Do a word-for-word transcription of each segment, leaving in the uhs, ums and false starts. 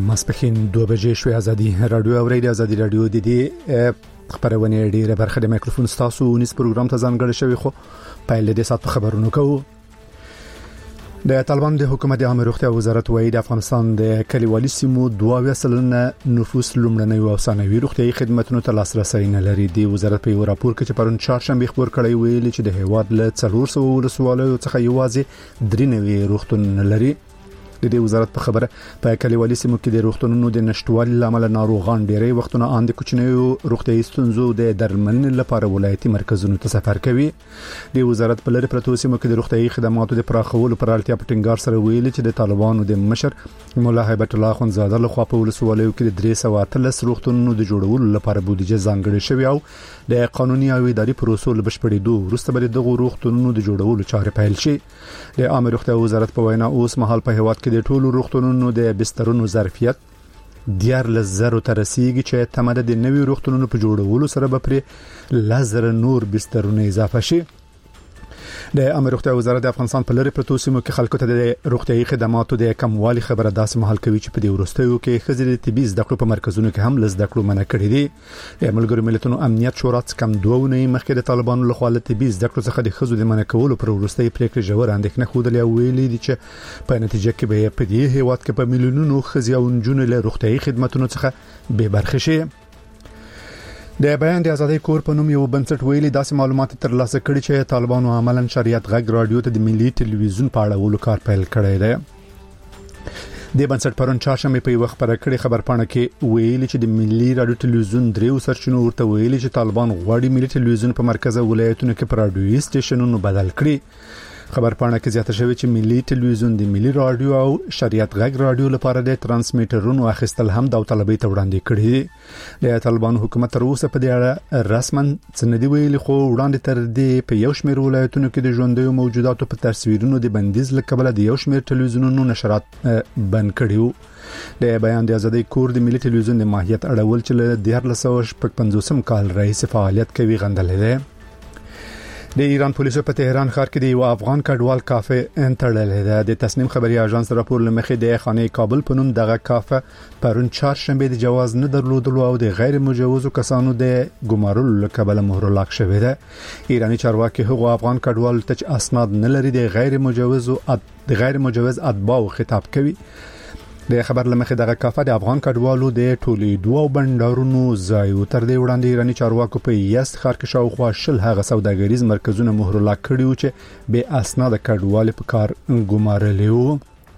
ماسپخین دوه بجې شوې. ازادي رادیو اورېدي. ازادي رادیو د دې خبرونه ډیره برخه د مایکروفون ستاسو ونیس پروګرام ته ځانګړی شوی، خو پایله د سات خبرونو کوو. د طالبان د حکومت عامه روغتیا وزارت وایي د افغانستان د کلیوالي سیمو دوه سلنه نفوس لومړنۍ او ثانوي روغتيایي خدماتو ته لاسرسي نه لري. د وزارت په راپور کې چې پرون چهارشنبه خبر کړی ویلي چې د هیواد له څلور سوه ولسوالیو څخه یوازې درې نوي روغتون لري. د دې وزارت په خبره په کلیوالي سیمو کې د روغتونونو د نشټوالي لامل ناروغان ډېری وختونه اند کوچنیو روغتيایي ستونزو د درملنې لپاره ولایتي مرکزونو ته سفر کوي. د وزارت په لری پروتو سیمو کې د روغتيایي خدماتو د پراخولو پر اړتیا په ټینګار سره ویلي چې د طالبانو د مشر مولا هیبت الله خنزاده له خوا په ولسوالیو کې د درې سوه اتلس روغتونونو د جوړولو لپاره بودیجه ځانګړې شوې او د قانوني او اداري پروسو له بشپړېدو وروسته به دغه روغتونونو د جوړولو چارې پیل شي. د عامه روغتیا وزارت په وینا اوس مهال په هیواد کې د ټولو روغتونونو د بسترونو ظرفیت دیار لزرو ته رسیدي چې تماده د نوي روغتونونو په جوړولو سره به پر لزر نور بسترونه اضافه شي. د عامه روغتیا وزارت د افغانستان په لری پروتو سیمو کې خلکو ته د روغتيایي خدماتو د کموالي خبره داسې مهال کوي چې په دې ورستیو کې خزر طبي زده کړو په مرکزونو کې هم لزده کړو منع کړی دي. د ملګرو ملتونو امنیت شورا کم دوه نه مخکې د طالبانو له خوا له طبي زده کړو څخه د خزو د منع کولو پر ورستي پریکړه جوړ اندېښنه خوده ویلي دي چې په نتیجه کې به په دې هیواد کې په میلیونونو خزي او نجونې له روغتيایي خدماتو څخه به برخه شي. د بیان د ازادۍ کور په نوم یو بنسټ ویلي داسې معلومات ترلاسه کړي چې طالبانو عملاً شریعت غږ رادیو ته د ملي ټلویزیون په اړه ولو کار پیل کړی دی. د بنسټ پرون چهارشنبه په وخت پر کړي خبر پاڼه کې ویلي چې د ملي رادیو ټلویزیون دریو سرچینو ورته ویلي چې طالبان غواړي ملي ټلویزیون په مرکزي ولایتونو کې پر رادیوي سټیشنونو بدل کړي. خبر پاڼه کې زیاته شوی چې ملي ټلویزیون د ملي رادیو او شریعت غږ رادیو لپاره د ترانسمیټرونو اخیستل هم د طلبي ته وړاندې کړي. د طالبان حکومت تر اوسه په دې اړه رسماً څه نه دی ویلي، خو وړاندې تر دې په یو شمېر ولایتونو کې د ژوندیو موجوداتو په تصویرونو د بندیز لکبل د یو شمېر ټلویزیونونو نشرات بند کړیو. د بیان د ازادۍ کور د ملي ټلویزیون د ماهیت اړول چې له دیار لسو پنځوسم کال رئیس فعالیت کوي غندلې ده. د ایران پولیسو په تهران ښار کې د یو افغان کډوال کافه انټرلې ده. د تصنیم خبري اژانس راپور لمخې د خانه کابل په نوم دغه کافه پرون چهارشنبه د جواز نه درلودلو او د غیر مجوزو کسانو د ګمارلو لکبل مهر لاک شوی ده. ایرانی چارواکي هغه افغان کډوال ته اسناد نه لري د غیر مجوزو د غیر مجوز اتباع خطاب کوي. د خبر لمخې دغه کافه د افغان کډوالو د ټولې دوه بندرونو ځای تر دې وړاندې ایرانی چارواکو په یاست خار کې شاوخوا شل هغه سوداګریز مرکزونه مهر لاک کړیو چې به اسناد کډوال په کار ګمارلیو.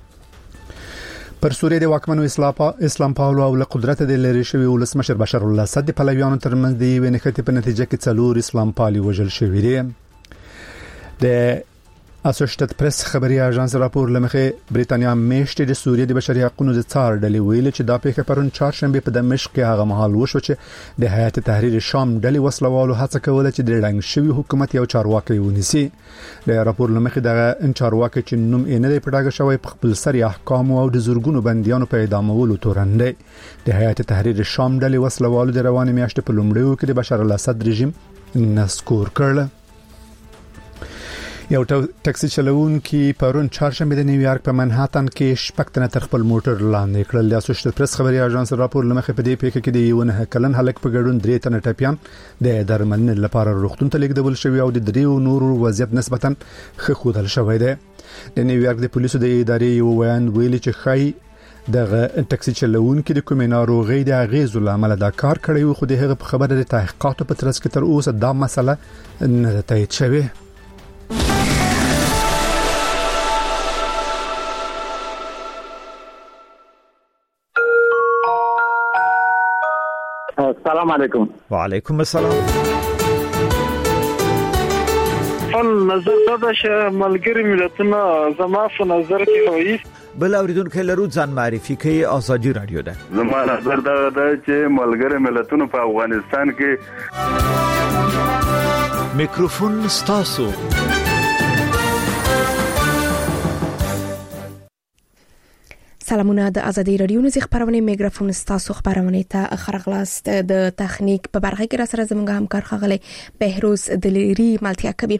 پر سوریه د واکمنو اسلام پاولو او له قدرت د لری شوی ولسمشر بشار الاسد په پلویانو ترمنځ د وینخته په نتیجه کې څلور اسلام پالي وژل شوی دي. د اسوشیټډ پریس خبري اژانس راپور لمخې بریتانیا میشته د سوریه د بشري حقوقو د څار ډلې ویل چې دا پیښه پرون چهارشنبه په دمشق کې هغه مهال وشو چې د حیات تحریر شام ډلې وسلوالو هڅه کوله چې د رنګ شوی حکومت یو چارواکي ونیسي. د راپور لمخې دغه چارواکي چې نوم یې نه دی پټاګه شوی په خپل سری احکام او د زورګونو بنديانو په اعدامولو تورنده د حیات تحریر شام ډلې وسلوالو د رواني میاشتې په لومړیو کې د بشار الاسد رژیم نسکور کړل. یو ټاکسي چلوون کې پرون چهارشنبه د نیویارک په منهاتن کې شپږ تنه تر خپل موټر لاندې کړل. د اسوشیټډ پریس خبري اژانس راپور لمخې په دې پیښه کې د یو نه کلن هلک په ګډون درې تنه ټپيان د درملنې لپاره روغتون ته لیږدول شوی او د دریو نورو وضعیت نسبتاً ښه ښودل شوی دی. د نیویارک د پولیسو د ادارې یو بیان ویلي چې خای دغه ټاکسي چلوون کې د کومې ناروغي د اغیزو لامل دا کار کړی، خو د هغه په خبره د تحقیقاتو په ترڅ کې تر اوسه دا مسله نه تایید شوی. السلام علیکم. وعلیکم السلام. فن نظر دا چې ملګری ملتونه زما په نظر کې وایي بل اوریدونکو لرو ځان معرفي کوي. ازادي رادیو ده. زما نظر دا ده چې ملګری ملتونه په افغانستان کې میکروفون ستاسو. سلامونه د ازادي رادیو نږدې خبرونه میکروفون ستاسو خبرونه ته خرغلاست د تخنیک په برخه کې را سره زموږ همکار خغلی بهروز دلیری ملتیا کوي.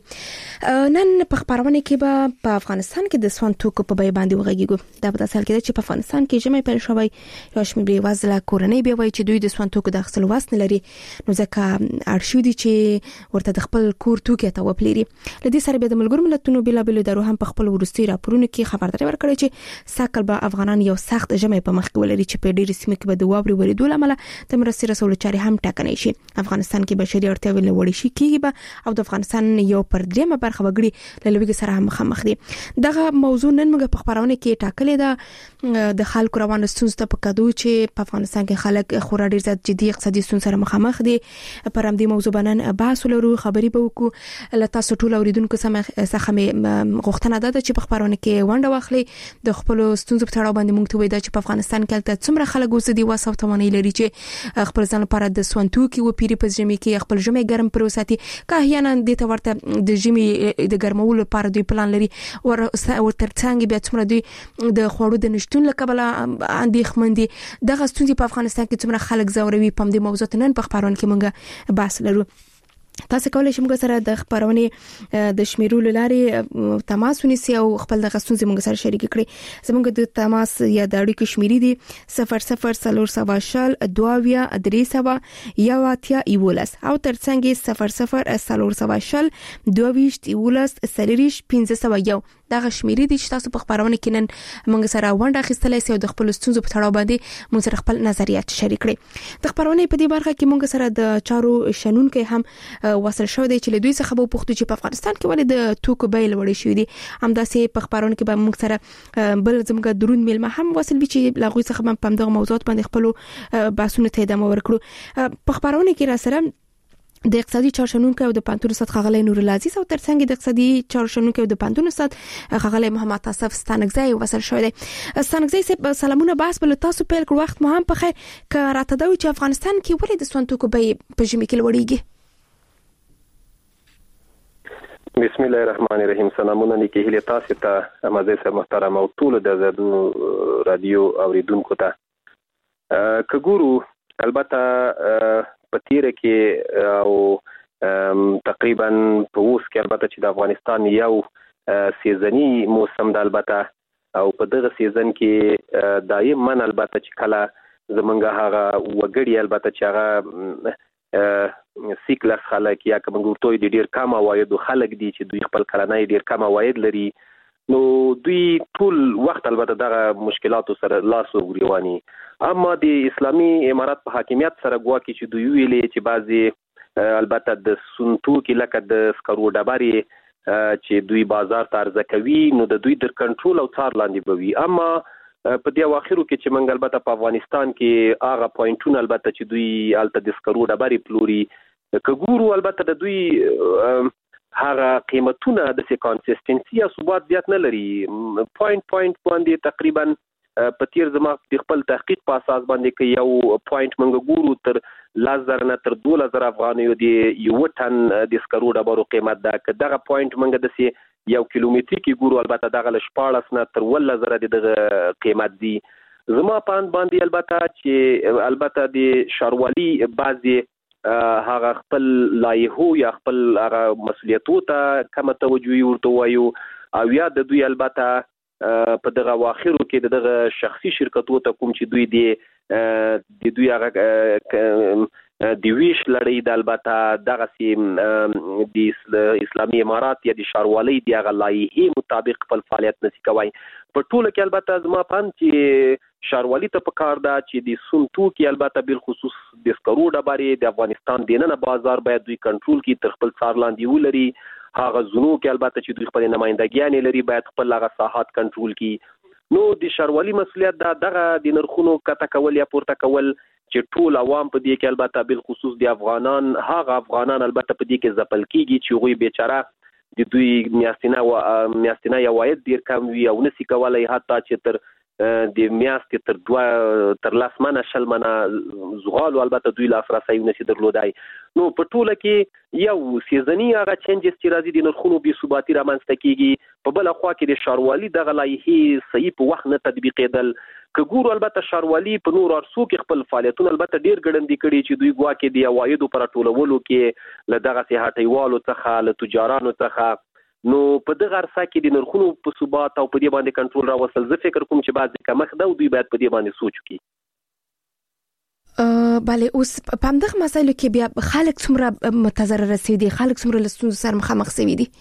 نن په خبرونه کې به په افغانستان کې د سون توکو په بیه باندې وغږیږو. دا په داسې حال کې چې په افغانستان کې جمعي پیل شوی یو شمېر بېوزله کورنۍ بیا وایي چې دوی د سون توکو د اخیستلو وس نه لري، نو ځکه اړ شوي دي چې ورته د خپل کور توکي ته وپلوري. له دې سره بیا د ملګرو ملتونو بېلابېلو ادارو هم په خپل وروستي راپورونو کې خبرداری ورکړې چې ساکل به افغانان یو سخت ژمي په مخ کې ولري چې په ډېر سیمه کې به د واوري ورېدو لامل د مرستې رسولو چارې هم ټاکنې شي. افغانستان کې بشري اړتیاوې له وړې شي کېږي به او د افغانستان یو پر دریمه برخه وګړي له لوږې سره هم مخامخ دي. دغه موضوع نن موږ په خبرونه کې ټاکلې ده د خلکو روانه ستونزو ته په کدو چې په افغانستان کې خلک خورا ډېر زیات جدي اقتصادي ستونزو سره مخامخ دي. پر همدې موضوع باندې بحث ولرو، خبرې به وکړو. له تاسو ټول اوریدونکو څخه مې غوښتنه ده چې په خبرونه کې ونډه واخلي، د خپل ستونزو په اړه باندې موږ ته وایي چې په افغانستان کې تل څومره خلک اوس دي واسو توانایي لري چې خپل ځان لپاره د سون توکي و پیری په ژمي کې خپل ژمي ګرم پروساتي که احیانا د ته ورته د ژمي د ګرمولو لپاره دوی پلان لري ور ترڅنګ بیا څومره دوی د خوړو د نشټون لکبل اندېښمن دي. دغه ستونزې په افغانستان کې څومره خلک زوروي په دې موضوع نن په خبرونه کې موږ بحث لرو. تاسو کولای شئ موږ سره د خبرونه د شمیرولو لارې تماس ونیسئ او خپل د غستون زموږ سره شریک کړئ. زموږ د تماس یا د اړیکو شمیرې دي صفر صفر څلور سوه شل دوه اویا درې سوه یو اتیا یولس او ترڅنګ صفر صفر څلور سوه شل دوه ویشت یولس څلوېښت پنځه سوه یو. دغه شمیرې دي چې تاسو په خبرونه کې نن موږ سره ونډه اخیستلای شئ او د خپل ستونزو په تړاو باندې موږ سره خپل نظریات شریک کړئ. د خبرونه په دې برخه کې موږ سره د چارو شنونکو هم وصل شو دی چې له دوی څخه به پوښتنه چې په افغانستان کې ولې د توکو بیل وړي شوې دي. همداسې په خبرونه کې به موږ سره بل زموږ درون میلمه هم وصل وي چې له غوي څخه په دغه موضوعات باندې خپل بحثونه ته ادامه ورکړو. په خبرونه کې را سره د اقتصادي چارشنونکو او د پانتون استاد خغلی نور العزیز او ترڅنګ د اقتصادي چارشنونکو او د پانتون استاد خغلی محمد اصف ستانګزی وصل شوی دی. ستانګزی سلامونه، بحث بل تاسو پیل کړ، وخت مو هم په خیر ک راته دا چې افغانستان کې ولې د سون توکو به په ژمي کې لوړیږي. بسم الله الرحمن الرحیم. سلامونه نیکی هیله تاسو ته مزه سره محترم او ټول د زادو رادیو اوریدونکو ته. که ګورو البته په تیر کې او تقریبا په اوس کې البته چې د افغانستان یو سیزنی موسم د البته او په دغه سیزن کې دایما البته چې کله زمونږ هغه وګړي البته چې هغه سیکلس خلک یا کوم ګورتوی د ډیر کم عواید خلک دي چې دوی خپل کلنۍ ډیر کم عواید لري، نو دوی ټول وخت البته دغه مشکلاتو سره لاس وګریواني. اما د اسلامي امارات په حاکمیت سره ګواکې چې دوی ویلې چې بعضی البته د سونتو کې لکه د سکرو ډبرې چې دوی بازار ته عرضه کوي نو د دوی در کنټرول او څار لاندې بوي. اما په دې اواخرو کې چې موږ البته په افغانستان کې هغه پوینټونه البته چې دوی الته د سکرو ډبرې پلوري که ګورو البته د دوی هغه قیمتونه د سي کنسستنسي یا ثبات زیات نه لري. پوینټ پوینټ باندې تقریبا په تیر زما د خپل تحقیق په اساس باندې کې یو پوینټ منګ ګورو تر لزر نه تر دوه زره افغانیو دی یو ټن د سکرو ډبرو قیمت ده. که دغه پوینټ منګ د سي یو کیلومتر کې ګورو البته دغه لشپاړس نه تر ول زره د قیمت دی. زما پاند باندې البته چې البته د شاروالي بعضي هغه خپل لایحو یا خپل هغه مسولیتو ته کوم توجه ورته وایو او یا د دوی البته په دغه واخرو کې دغه شخصي شرکتو ته کوم چې دوی دی د دوی هغه د ویش لړۍ د البته دغه سیم د اسلامي امارات یا د شاروالۍ د هغه لایحې مطابق خپل فعالیت نشي کوي. په ټوله کې البته زما پاند چې شاروالي ته په کار ده چې د سون توکي البته بل خصوص د سکرو ډبرې د افغانستان دننه بازار باید دوی کنټرول کړي، تر خپل څار لاندې ولري. هغه زونو کې البته چې دوی خپل نمائندګیان لري باید خپل هغه ساحات کنټرول کړي. نو د شاروالي مسولیت دا دغه د نرخونو کته کول یا پورته کول چې ټول عوام په دې کې البته بل خصوص د افغانان هغه افغانان البته په دې کې ځپل کیږي چې غوي بیچاره د دوی میاشتنه او میاشتنه عواید ډیر کم وي او نسی کولای حتی چې تر د میاشتې تر دوه تر لاس منه شل منه زغال البته دوی لاسرسي نشي درلودای. نو په ټوله کې یو سیزنی هغه چینجز چې راځي د نرخونو بې ثباتي رامنځته کیږي، په بل خوا کې د شاروالي دغه لایحې صحیح په وخت نه تطبیقېدل. که ګورو البته شاروالي په نور ارسو کې خپل فعالیتونه البته ډیر ګړندي کړي چې دوی ګواکې د عوایدو پر ټولولو کې له دغه سیاحتیوالو څخه له تجارانو څخه نو په دغه ارسا کې د نرخونو په ثبات او په دې باندې کنټرول راوصل. زه فکر کوم چې بعضې کمښت ده او دوی باید په دې باندې سوچ وکړي. بله اوس په همدغه مسایلو کې بیا خلک څومره متضرر رسوي دي، خلک څومره له ستونزو سره مخامخ شوي دي؟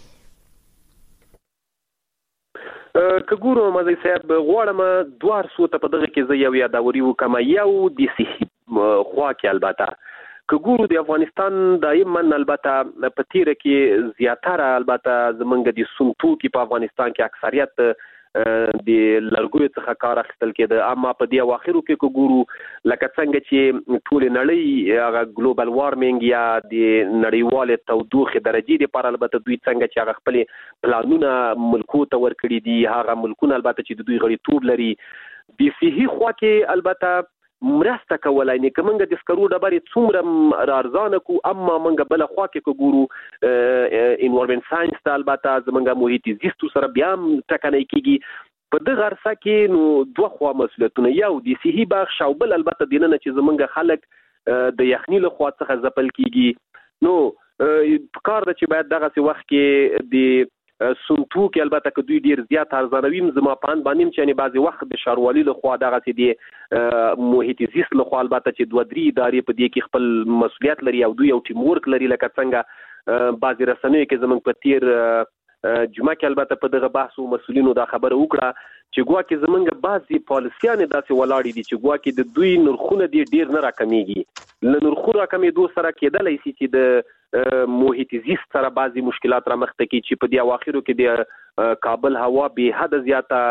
که ګورو مزی صاحب غواړم دوه ارسو ته په دغه کې زه یو یادوري وکړم. یو د صحي خوا کې البته که ګورو د افغانستان دایما البته په تیره کې زیاتره البته زمونږ د سون توکي په افغانستان کې اکثریت د لرګیو څخه کار اخیستل کېده، اما په دې اواخرو کې که ګورو لکه څنګه چې ټولې نړۍ هغه ګلوبل وارمنګ یا د نړیوالې تودوخې درجې لپاره البته دوی څنګه چې هغه خپل پلانونه ملکو ته ورکړي دي، هغه ملکونه البته چې د دوی غړیتوب لري د صحي خوا کې البته مرسته کولای نه کومه د سکرو ډبرې څومره ارزانه کو، اما منګه بل خوا کې کو ګورو انوایرنمنت ساينس ته البته زمونږ محیط زیست سره بیا ټکنۍ کیږي. په دغه ارسا کې نو دوه خوا مسؤلیتونه، یو د صحي بخش او بل البته د نن چې زمونږ خلک د یخنی له خوا څخه ځپل کیږي. نو کار د چې باید دغه وخت کې د سنتو کې البته که دوی ډیر زیات ارزانوي زما پاند باندې چې نه بعضي وخت د شاروالي له خوا دغه چې د محیط زیست له خوا البته چې دوه درې ادارې په دې کې خپل مسؤلیت لري او دوی یو ټیم ورک لري، لکه څنګه بعضي رسنیو کې زمونږ په تیر جمعه کې البته په دغه بحث او مسؤلینو دا خبره وکړه چې ګواکې زمونږ بعضي پالیسیانې داسې ولاړې دي چې ګواکې د دوی نرخونه دي ډیر نه راکمیږي. له نرخو راکمېدو سره کېدلی شي چې د محیط زیست سره بعضي مشکلات رامخته کړي چې په دې اواخرو کې د کابل هوا به حد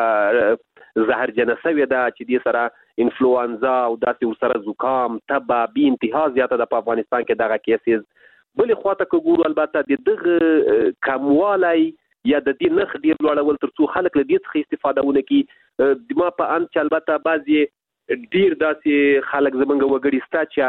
زیاته زهرجنه شوې ده چې دې سره انفلوانزا او داسې ورسره زکام تبه بې انتها زیاته ده په افغانستان کې دغه کیسز. بلې خواته که ګورو البته د دغه کموالی یا د دې نرخ ډیر لوړول تر څو خلک له دې څخه استفاده ونه کړي. د ما په اند چې البته بعضې ډیر داسې خلک زمونږ وګړي ستا چې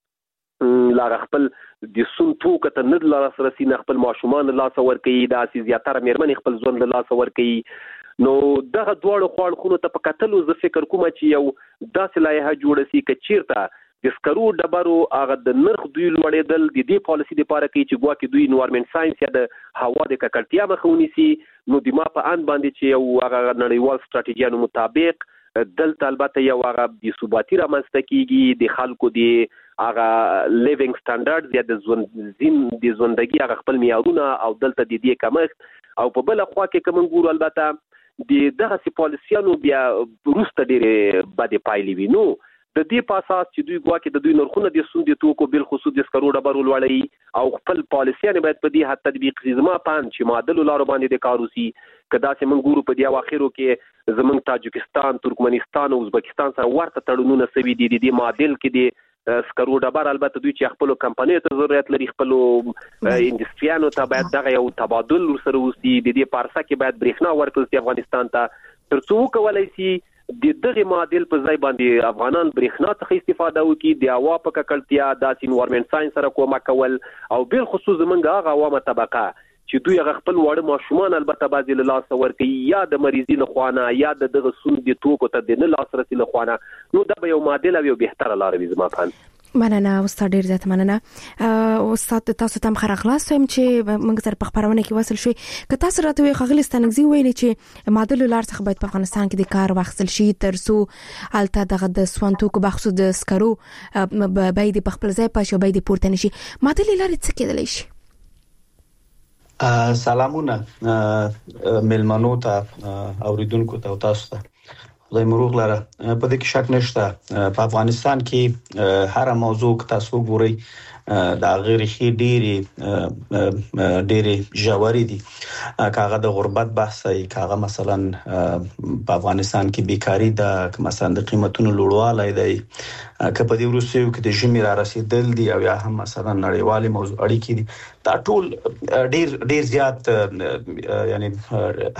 هغه لا خپل د سون توکو ته نه لاس رسي، نه خپل ماشومان لاس ورکوي، داسې زیاتره مېرمنې خپل ژوند له لاس ورکوي. نو دغه دواړو خواړخونو ته په کتلو زه فکر کوم چې یو داسې لایحه جوړه شي که چیرته د سکرو ډبرو هغه د نرخ دوی لوړېدل د دې پالیسي لپاره کوي چې ګواکې دوی انوایرنمنت ساينس یا د هوا د ککړتیا مخه ونیسي. نو د ما په اند باندې چې یو هغه نړیوال ستراتیژیانو مطابق دلته البته یو هغه بې ثباتي رامنځته کیږي، د خلکو د هغه لیوینګ سټانډرډز یا د ژوند د ژوندګي هغه خپل معیارونه او دلته د دې کمښت او په بل خوا کې کوم ګورو البته د دغه پالیسیانو بیا وروسته ډېرې بدې پایلې وي. نو د دې په اساس چې دوی ګواکې د دوی نرخونه د سون د توکو بل خصوص د سکرو ډبرو لوړوي او خپل پالیسیانې باید په دې حد تطبیق کړي. زما پاند چې معادلو لارو باندې د کار وشي که داسې موږ ګورو په دې اواخرو کې زمونږ تاجکستان، ترکمنستان او ازبکستان سره ورته تړونونه سوي دي. د دې معادل کې د سکرو ډبر البته دوی چې خپل کمپنیو ته ضرورت لري، خپل انډستریانو ته باید دغه یو تبادل ورسره وشي. د دې پارسه کې باید برېښنا ورکړل شي افغانستان ته تر څو وکولای شي د دغه معادل په ځای باندې افغانان برېښنا څخه استفاده وکړي، د هوا په ککړتیا داسې انوایرنمنت ساينس سره کومک کول او بل خصوص زمونږ هغه عوامه طبقه چې دوی هغه خپل واړه ماشومان البته بعضې له لاسه ورکوي یا د مریضي له خوا نه یا د دغه سون د توکو ته د نه لاسرسي له خوا نه. نو دا به یو معادل او یو بهتره لاره وي زما په مننه استاد، ډیر زیات مننه استاد. تاسو ته مخ راغلاست هم چې موږ سره په خبرونه کې وصل شوي. که تاسو راته وي خغلی ستنګزي ویلي چې معادل لار څخه باید په افغانستان کې د کار واخیستل شي تر څو الته دغه د سوانتو کو بخصو د سکرو باید په خپل ځای پښو باید پورته نشي. معادل لار څه کېدلی شي؟ سلامونه ملمنو ته اوریدونکو ته تاسو ته خدای مروغ لره. په دې کې شک نشته په افغانستان کې هر موضوع که تاسو ګورئ دا غیر خي ډيري ډيري جواري دي. کاغه د غربت بحث ای کاغه مثلا په افغانستان کې بیکاری د مثلا د قیمتونو لوړوالی دی، که په دې وروستیو کې د ژمي را رسیدل دي او یا هم مثلا نړیوالې موضوع اړیکې دي. دا ټول ډیر ډیر زیات یعنی هغه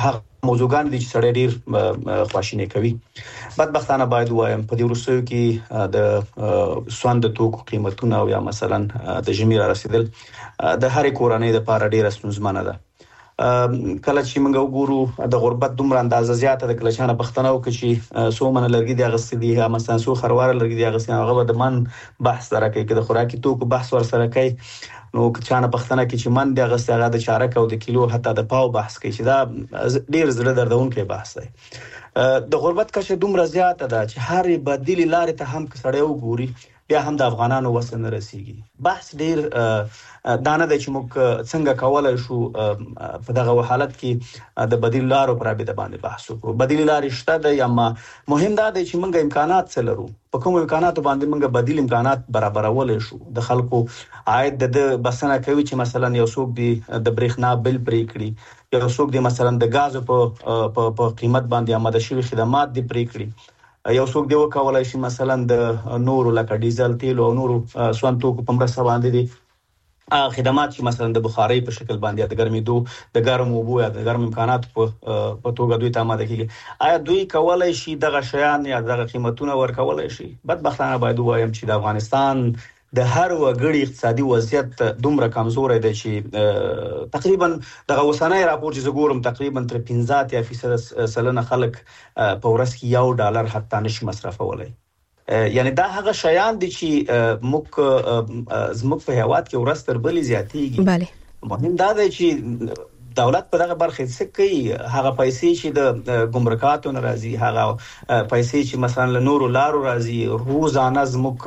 موضوعګان دي چې سړی ډیر خواشینی کوي. بدبختانه باید وایم په دې وروستیو کې د سوند توکو قیمتونه او یا مثلا د ژمي را رسیدل د هرې کورنۍ لپاره ډیره ستونزمنه ده. کله چې موږ وګورو د غربت دومره اندازه زیاته د کله چانه پښتنو کې چې سو من لرګي دی غسل دي یا مثلا سو خروار لرګي دی غسل هغه د من بحث سره کوي کې د خوراکي توکو بحث ور سره کوي. نو چانه پښتنه کې چې من دی غسل هغه د چارک او د کیلو حتی د پاو بحث کوي چې دا ډیر زړه دردونکې بحث دی. د غربت کچه دومره زیاته ده چې هر بدیل لارې ته هم کسړیو ګوري بیا هم د افغانانو وسن رسیږي. بحث ډیر دانه د چې موږ څنګه کولای شو په دغه حالت کې د بدیل لارو پر اړه باندې بحث وکړو. بدیل لارې شته د یا مهم ده چې موږ امکانات څلرو په کوم امکانات باندې موږ بدیل امکانات برابرول شو. د خلکو عاید د بسنه کوي چې مثلا یو څوک دی د برېښنا بل پرې کړي، یو څوک دی مثلا د غاز په په قیمت باندې آماده شوی خدمات دی پرې کړي، یو څوک دی وکولای شي مثلا د نورو لکه ډیزل تیل او نورو سون توکو په مرسته باندې دي خدمات چې مثلا د بخارۍ په شکل باندې د ګرمېدو د ګرم اوبو یا د ګرم امکانات په په توګه دوی ته آماده کیږي. آیا دوی کولای شي دغه شیان یا دغه قیمتونه ورکولای شي؟ بدبختانه باید وایم چې د افغانستان د هر وګړي اقتصادي وضعیت دومره کمزوري دی چې تقریبا دغه وسنۍ راپور چې زګورم تقریبا تر پنځه فیصد سلنه خلک په ورځ کې یو ډالر حتی نشي مصرفولای. یعنی دا هغه شیان دي چې موږ زموږ په هیواد کې ورځ تر بلې زیاتېږي. bale مهم دا دی چې دولت په دغه برخه څه کوي. هغه پیسې چې د ګمرکاتو ناراضي، هغه پیسې چې مثلا له نورو لارو راځي، روزانه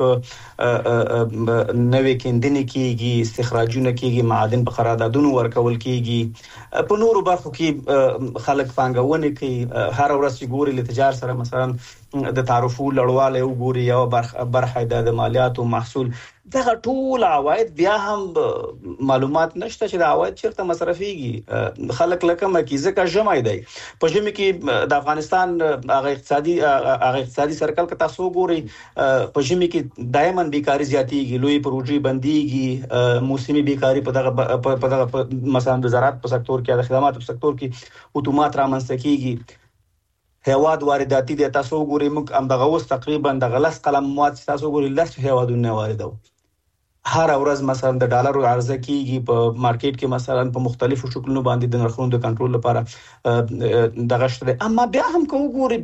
زموږ نوې کیندنې کیږي، استخراجونه کیږي، معادن په قراردادونو ورکول کیږي، په نورو برخو کې خلک پانګونه کوي. هر ورځ چې ګوري له تجارت سره مثلا د تعرفو لړواله او ګوري یو برخه د مالیاتو محصول دغه ټول عواید بیا هم معلومات نشته چې د عواید چیرته مصرفيږي. خلک لکه مکی ځکه جمع دی په ژمي کې د افغانستان هغه اقتصادي هغه اقتصادي سرکل کې تاسو ګوري په ژمي کې دایماً بیکاری زیاتېږي، لوی پروژې بنديږي، موسمي بیکاری په دغه په دغه مثلا د زراعت په سکتور کې د خدماتو په سکتور کې اتومات رامنځته کیږي. هیواد وارداتي د تاسو ګوري موږ هم دغه اوس تقریبا د غلس قلم مواد تاسو ګوري لس هیوادونه واردو. هر ورځ مثلا د ډالرو عرضه کیږي په مارکیټ کې مثلا په مختلفو شکلونو باندې د نرخونو د کنټرول لپاره دغه شته. اما بیا هم کوم ګوري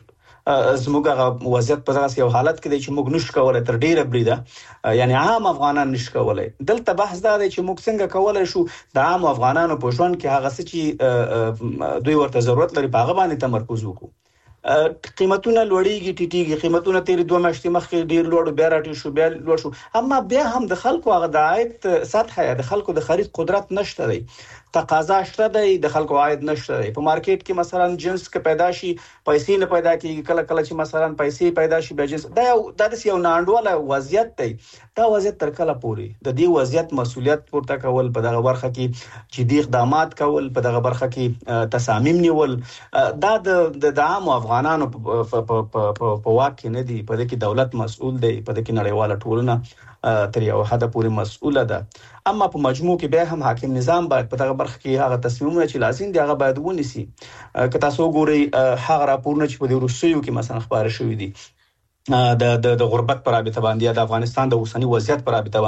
زموږه وضعیت په دغه یو حالت کې دی چې موږ نشو کولای تر ډیره بریده یعنی عام افغانان نشو کولای. دلته بحث دا دی چې موږ څنګه کولای شو د عام افغانانو په ژوند کې هغه څه چې دوی ورته ضرورت لري په هغه باندې تمرکز وکړو. قیمتونه لوړیږي ټیټیږي، قیمتونه تیر دوه میاشتې مخکې ډیر لوړ بیا راټیټ شو بیا لوړ شو، اما بیا هم د خلکو هغه د عاید سطح یا د خلکو د خرید قدرت نشته دی، تقاضا شته دی، د خلکو عاید نشته دی. په مارکیټ کې مثلا جنس کې پیدا شي پیسې نه پیدا کیږي، کله کله چې مثلا پیسې پیدا شي بیا جنس دا یو د یو ناانډوله وضعیت دی. دا وضعیت تر کله پوري د دې وضعیت مسولیت پورته کول په دغه برخه کې چې د اقدامات کول په دغه برخه کې تصامیم نیول دا د عام افغانانو په په په واک کې نه دی. په دې کې دولت مسؤل دی، په دې کې نړیواله ټولنه تر یو حد پورې مسؤله ده. اما په مجموع کې به هم حاکم نظام باید په دغه برخه کې هغه تصمیمونه چې لازم دي هغه باید ونیسي. که تاسو ګورئ هغه راپورونه چې په دې روسیو کې مثلا خبره شوې دي د د د غربت پر رابطه باندې د افغانستان د اوسنی وضعیت پر رابطه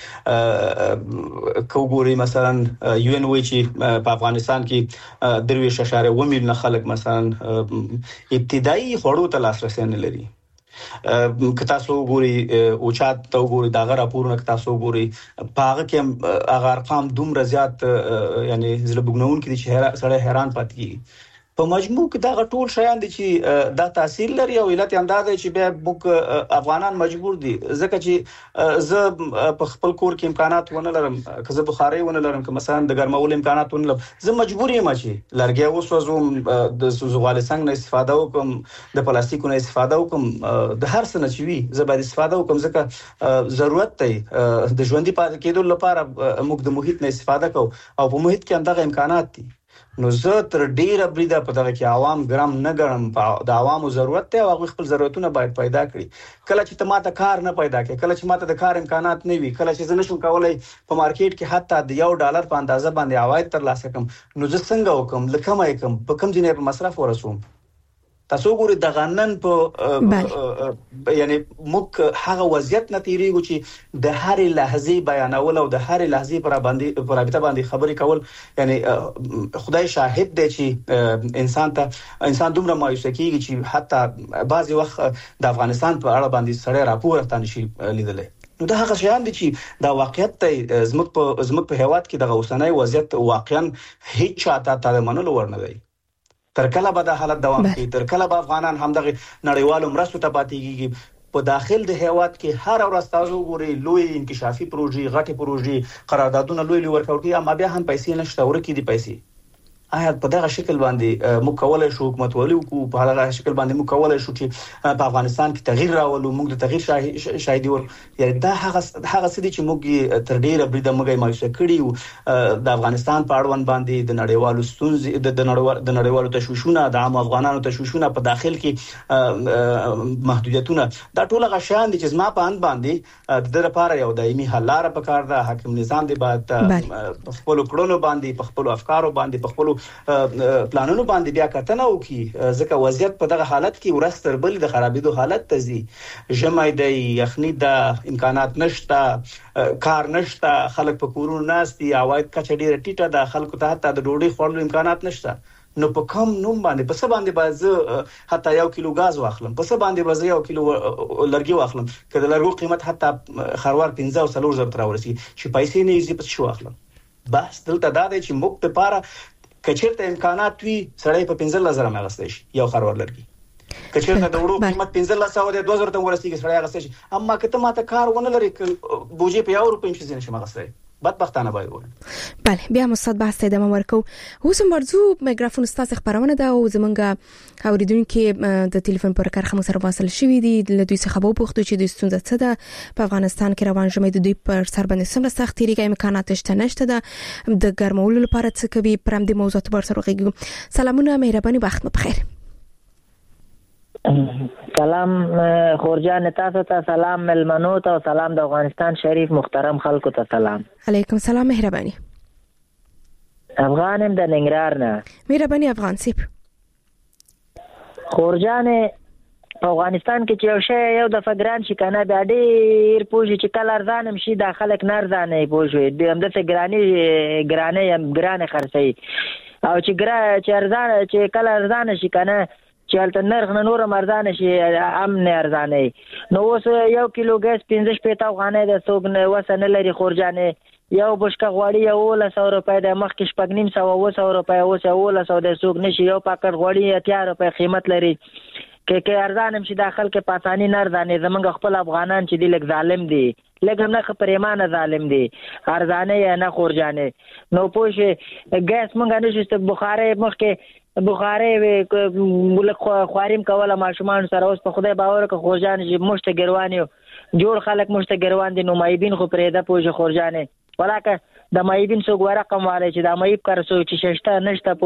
باندې کو ګوري مثلا یو ان وی چې په افغانستان کې درویش اشاره و میلیون خلک مثلا ابتدایي خوړو ته لاسرسي نه لري. که تاسو ګوري او چات ته ګوري دا غره راپورونه که تاسو ګوري پاغه کې هغه ارقام دومره زیات یعنی زله بګنون کې چې سړی حیران پاتې کیږي. په مجموع کې دا ټول شیان دي چې دا تاثیر لري او علت اندازه چې به موږ افغانان مجبور دي ځکه چې زه په خپل کور کې امکانات ونه لرم، که زه بخاري ونه لرم، که مثلا د ګرمولو امکانات ونه لرم، زه مجبور یم چې لرګي وسوځم، د سوزغالي څنګه نه استفاده وکم، د پلاستیکو نه استفاده وکم، د هر څه نه چې وي زه باید استفاده وکم ځکه ضرورت دی د ژوندۍ پاتې کېدو لپاره موږ د محیط نه استفاده کوو او په محیط کې هم دغه امکانات دي. نو زه تر ډیره بریده په دغه کې عوام ګرام نه ګرم د عوامو ضرورت ته او خپل ضرورتونه باید پیدا کړي کله چې ته ماته کار نه پیدا کړي کله چې ماته د کار امکانات نه وي کله چې زه نشم کولای په مارکیټ کې حتی د یو ډالر په اندازه باندې عواید ترلاسه کړم نو زه څنګه وکم لکه مې کوم په کوم ځای په مصرف ورسوم تاسو ګورئ د غنن په یعنی موږ هغه وضعیت نه تیریږو چې د هرې لحظې بیانول او د هرې لحظې پر باندې پر رابطه باندې خبرې کول یعنی خدای شاهد دی چې انسان ته انسان دومره مایوس کیږي چې حتی بعضی وخت د افغانستان په اړه باندې سړی راپور ورته نشي لیدلی نو دا هغه شیان دي چې دا واقعیت ته زموږ په زموږ په هیواد کې د اوسنۍ وضعیت واقعا هیڅ چاته ته منلو ورنه دی تر کله به د حالت دوام کوي تر کله به افغانان هم دغه نړیوالو مرستو ته پاتې کیږي په داخل د هیواد کې هر ورځ تاسو ګوري لوی انکشافي پروژې غټي پروژې قراردادونه لوی لوی ورکول کیږي اما بیا هم پیسې نشته ورکې دي پیسې آیا په دغه شکل باندې موږ کولای شو حکومت ولې کو په هغه شکل باندې موږ کولای شو چې په افغانستان کې تغییر راولو موږ د تغییر شاهدي ور یعنی دا هغه هغه څه دي چې موږ تر ډیره بریده موږ مایوسه کړیو د افغانستان په اړوند باندې د نړیوالو ستونزې د نړیوالو د نړیوالو تشویشونه د عام افغانانو تشویشونه په داخل کې محدودیتونه دا ټول غشان دي چې زما په اند باندې د لپاره یو دایمي حل لاره پکار ده حاکم نظام دی باید په خپل کړنو باندې په خپل افکارو باندې په خپل پلانونو باندې بیا کتنه وکي ځکه وضعیت په دغه حالت کې ورستر بل د خرابېدو حالت ته ځي جمعې د یخني د امکانات نشته کار نشته خلک په کورونو ناستي عواید کچه ډیره ټیټه ده خلکو ته حتی د ډوډۍ خوړلو امکانات نشته نو په کوم نوم باندې په څه باندې باز حتی یو کیلو غاز واخلم په څه باندې باز یو کیلو لرګي واخلم کله لرګو قیمت حتی خروار پنځه او څلور زره تر ورسي چې پیسې نه یې په شو واخلم بس دلته دا دی چې موږ په پاره کچېرته امکانات وي سړی په پنځه لزر مغستې شي یو خروار لرګي کچېرته د وړو قیمت پنځه لسه او د دوه زره ته ورسیږي سړی غستې شي اما کته ماته کار ونه لري بوجي په یو روپیم شي نشي مغستې بدبختانه باید وره بله بیا مستاد بحث ته ادامه ورکو اوس مرزو میکروفون ستاسو خبرونه ده او زمونږ اوریدونکو د ټلیفون پر کارخه مو سره واصل شوی دي له دوی څخه به پوښتنه چې د ستونزه څه ده په افغانستان کې روان جمعې د دوی پر سر باندې سمره سخت تیریږي امکانات شته نشته ده د ګرمولو لپاره څه کوي پرم د موضوعات پر سر غږیږو سلامونه مهرباني وخت مو بخیر سلام خورجان تاسو ته سلام ملمنو ته سلام د افغانستان شریف محترم خلکو ته سلام علیکم سلام مهرباني افغانم د ننګرهار نه مهرباني افغان سیب خورجان په افغانستان کې چې یو شی یو د فګران شي کنه بیا ډیر پوجي چې کله ارزانم شي د خلک نه ارزانه پوجي د همدغه ګرانی ګرانه یم ګرانه خرڅي او چې ګرا چې ارزانه چې کله ارزانه شي کنه چې الته نرخ نه نور مرزانه شي امن ارزانه نو اوس یو کیلو ګاز پنځه شپږ افغانۍ د څوک نه وسنه لري خورجانه یو بشکه غوړی یو له سو روپۍ د مخ کې شپږ نیم سو او سو روپۍ او سو له سو د څوک نشي یو پاکټ غوړی اتیا روپۍ قیمت لري کې کې ارزانم شي داخل کې پاسانی نه ارزانه زمونږ خپل افغانان چې دی لک ظالم دی لکه هم نه پریمانه ظالم دی ارزانه یا نه خورجانه نو پوه ګاز مونږ نه شته بخاری مخ کې بخاری ملک خواریم کوله ماشومان سره اوس په خدای باور که خورجان چې مشت ګروانیو جوړ خلک مشت ګروان دي نو مایبین خو پرېده پوجا خورجانه ولکه د مایبین سو غوړه کم والے چې د مایب کار سو چې ششته نشته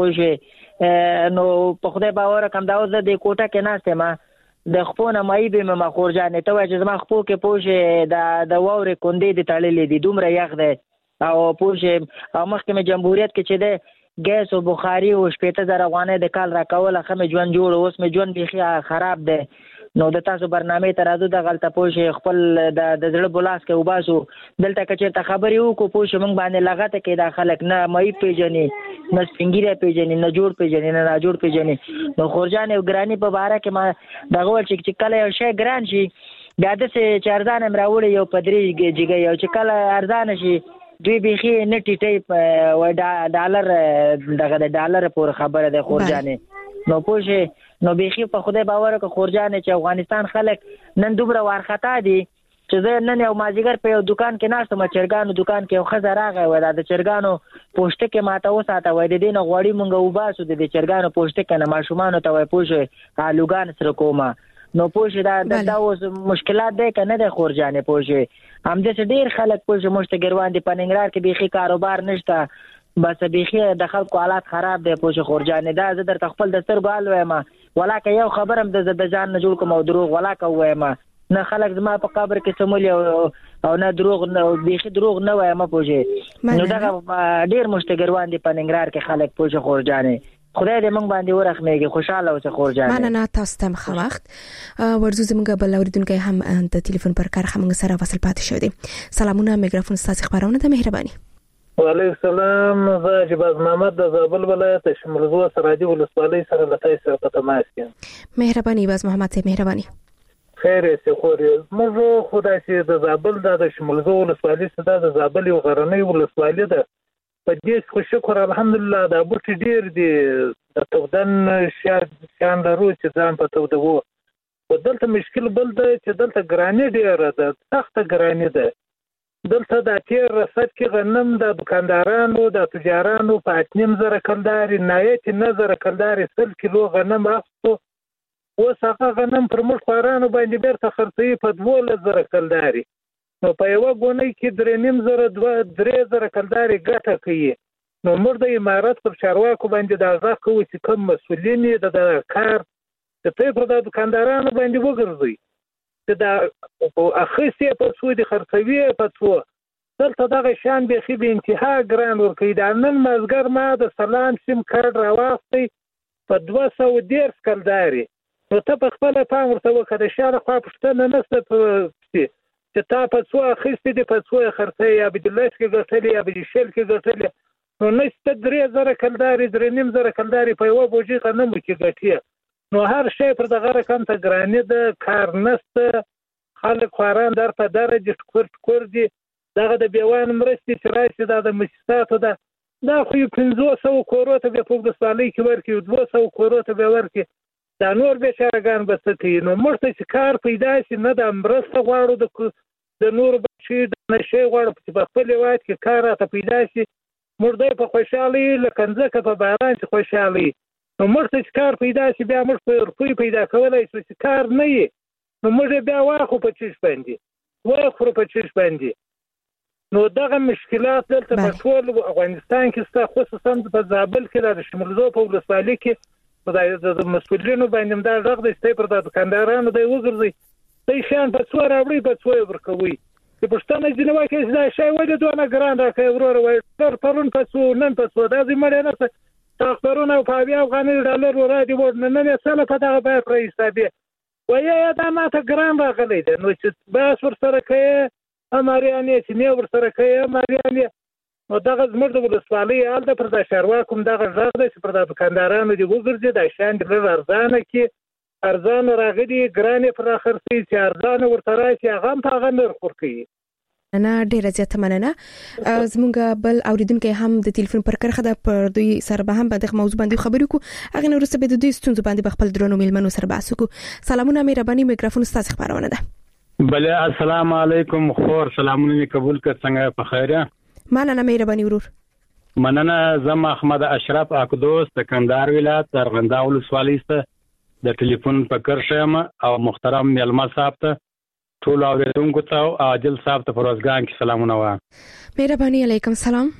پوجا نو په خدای باور کم دا اوس د کوټه کې ناشته ما د خپونه مایب ما خورجانه ته چې زما خپو کې پوجا د د وورې کندې دي تړلې دي دومره یخ ده او پوجا او مخکې جمهوریت کې چې ده ګیس او بخاری او شپېته زره افغانۍ د کال راکوله خمه ژوند جوړ اوس مې ژوند بيخي خراب دی نو د تاسو برنامه ته راځو د غلطه پوښ خپل د د زړه بلاس کې وباسو دلته کچې ته خبرې وکړو پوښ موږ باندې لغته کې د خلک نه مې پیژنې نه سپینګیره پیژنې نه جوړ پیژنې نه نه جوړ پیژنې نو خورجان او ګرانی په باره کې ما دغه ول چې کله یو شی ګران شي بیا د څه چارزان امراوړي یو پدری جګي یو چې کله ارزان شي دوی بيخي نه ټیټي و ډالر دغه د ډالر پور خبره ده خورجانې نو پوه نو بيخي په خدای باور که خورجانې چې افغانستان خلک نن دومره وارخطا دي چې زه نن یو مازیګر په یو دکان کې ناستم چرګانو دکان کې یو خزه راغی و د چرګانو پوښتنه کې ماته وساته وای د دین غوړی مونږ وباسو د چرګانو پوښتنه کنه ماشومان ته وای پوښه الوګان سره کومه نو پوښه دا دا اوس مشکلات ده کنه د خورجانې پوښه هم د ډیر خلک پوښه مشتګروان دي په ننګرهار کې بيخي کاروبار نشته بس بيخي د خلکو حالات خراب دی پوه شو خورجان دا زه درته خپل د سترګو حال وایم ولاکه یو خبرم د د ځان نه جوړ کوم او دروغ ولاکه وایم نه خلک زما په قبر کې سمول او نه دروغ نه بيخي دروغ نه وایم پوه شو نو دا ډیر مشتګروان دي په ننګرهار کې خلک پوه شو خورجان خدای دې موږ باندې ورخمېږي خوشاله اوسه خورجان مننه تاسو ته مخ وخت ورزو زموږ بل اوریدونکو هم د ټلیفون پر کار هم سره وصل پاتې شو دي سلامونه میکروفون ستاسو خبرونه ته مهرباني وعلیکم السلام زه جباز محمد د زابل ولایت شمولزو سراجي ولسوالۍ سره لته سره په تماس یم مهرباني باز محمد ته مهرباني خیر سي خوري موږ خدای سي د زابل د شمولزو ولسوالۍ سره د زابل یو غرنۍ ولسوالۍ ده په دې خو شکر الحمدلله د بوټي ډیر دي د تودن شان درو چې ځان په تودو ودلته مشکل بل ده چې دلته ګرانی ډیر ده سخت ګرانی ده دلته د تیر رصد کې غنم د دکاندارانو د تجارانو په اتنیم زره کلداري نایت نظر کلداري سل کیلو غنم اخستو اوس هغه غنم پر موږ خوارانو باندې بیرته خرڅوي په دوه زره کلداري نو په یو غونې کې درې نیم زره دوه درې زره کلداري ګټه کوي نو موږ د امارات پر چارواکو باندې دا ځکه کوي چې کوم مسؤلین د کار د ته پر د دکاندارانو باندې وګرځي چې دا اخیسته په څو دي خرڅوي په څو دلته دغه شان به خي به انتها ګران ورکړي دا نن مازګر ما د سلام سیم کارت راوستي په دوه سوه ډیر کلداري نو ته په خپل پام ورته وکړه شاره خو پښتنه نسته چې تا په څو اخیستې دي په څو خرڅې یا به د لس کې ګټلې یا به د شل کې ګټلې نو نشته درې زره کلداري درې نیم زره کلداري په یو بوجي غنم کې ګټي نو هر شی پر دغه رقم ته ګرانی ده کار نسته خلک خواران در په درجه ټکور ټکور دي دغه د بیوان مرستې چې راشي دا د مؤسساتو ده دا خو پنځه سوه کورو ته به په وسوالۍ کې ورکړي دوه سوه کورو ته به ورکړي دا نور بیچارهګان به څه کوي نو موږ ته چې کار پیدا شي نه د مرسته غواړو د د نور بچي د نشي غواړو چې په خپل هېواد کې کار راته پیدا شي موږ دی په خوشحالي لکه ځمکه په باران چې خوشحالي نو موږ ته چې کار پیدا شي بیا موږ په روپۍ پیدا کولی شو چې کار نه وي نو موږ بیا واخو په چیش باندې واخورو په چیش باندې نو دغه مشکلات دلته په ټول افغانستان کې شته خصوصا په زابل کې د شمولزو په ولسوالۍ کې خدای د مسؤلینو باندې دا غږ د ستې پر د دکاندارانو دی وګرځي د شان په څو راوړي په څو ورکوي چې پښتنه جنوا کې دا شی ولې دوه ګران راکې ورور وای تر پرون په څو نن په څو د زمړ نه تاخرونه په بیا افغاني ډالر ورا دی ور نه نه سره په دغه به پر حسابي وای دا ماته ګران راغلی دی نو چې باس ور سره کوي امریانه چې نه ور سره کوي امریانه نو دغه زموږ د ولسوالۍ حال د پر د شارواکم دغه ځای د چې پر د دکاندارانو دی وګرځي د شان د ارزانه کې ارزانه راغلي ګرانې پر خرڅي چې ارزانه ورته راشي هغه په هغه نرخ ورکړي انا ډیره زیاته مننه زموږ بل اوریدونکو هم د ټلیفون پر کرخه د پر دوی سره به هم په موضوع باندې خبرې کو هغه نو رسته به د دوی ستونزې باندې خپل درنو میلمنو سره بحث کو سلامونه مهرباني میکروفون ستاسو خبرونه ده بله السلام علیکم خور سلامونه قبول کړ څنګه په خیره مننه مهرباني ورور مننه زم احمد اشرف اقدوس د کندهار ولایت ارغنداو ولسوالۍ ته د ټلیفون په کرشم او محترم میلمه صاحب ته ټول اوریدونکو ته او عادل صاحب ته پروزګان کې سلامونه وایم مهرباني علیکم سلام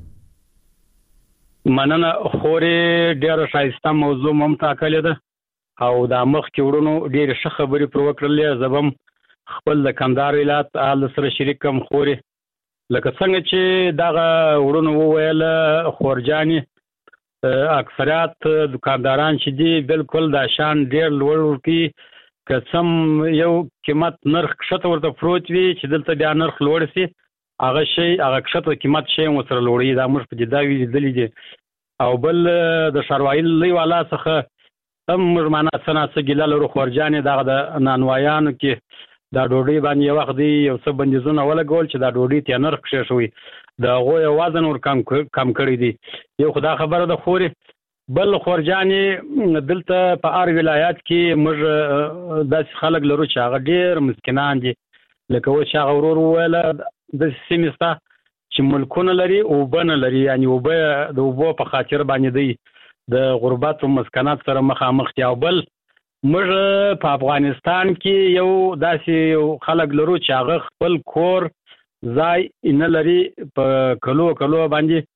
مننه خوري ډیره شایسته موضوع مم تاکل ده او د مخ کې ورونو ډیره ښه خبرې پر وکړلې زبم خپل د کندهار ولایت آل سره شریکم خوري لکه څنګه چې دغه ورونو وویل خورجاني اکثریت دکانداران چې دي بالکل د شان ډیر لوړ ورکی قسم یو قیمت نرخ کښته ورته پروت وي چې دلته بیا نرخ لوړ شي هغه شی هغه کښته قیمت شی مو سره لوړي دا موږ په جدا وی دي دي او بل د شروایل لوی والا څخه هم موږ معنا سناسه ګیله لرو خورجاني دغه د نانوایانو کې دا ډوډۍ باندې یو وخت دی یو څه بندیزونه ولګول چې دا ډوډۍ ته نرخ کښې شوی د هغوی وزن ور کم کم کړی دی یو خدا خبره ده خوري بل خورجاني دلته په هر ولایت کې موږ داسې خلک لرو چې هغه ډېر مسکینان دي لکه اوس چې هغه ورور وویله د سیمې سته چې ملکونه لري اوبه نه لري یعنې اوبه د اوبو په خاطر باندې دی د غربت او مسکنات سره مخامخ دي او بل موږ په افغانستان کې یو داسې یو خلک لرو چې هغه خپل کور ځای نه لري په کلو کلو باندې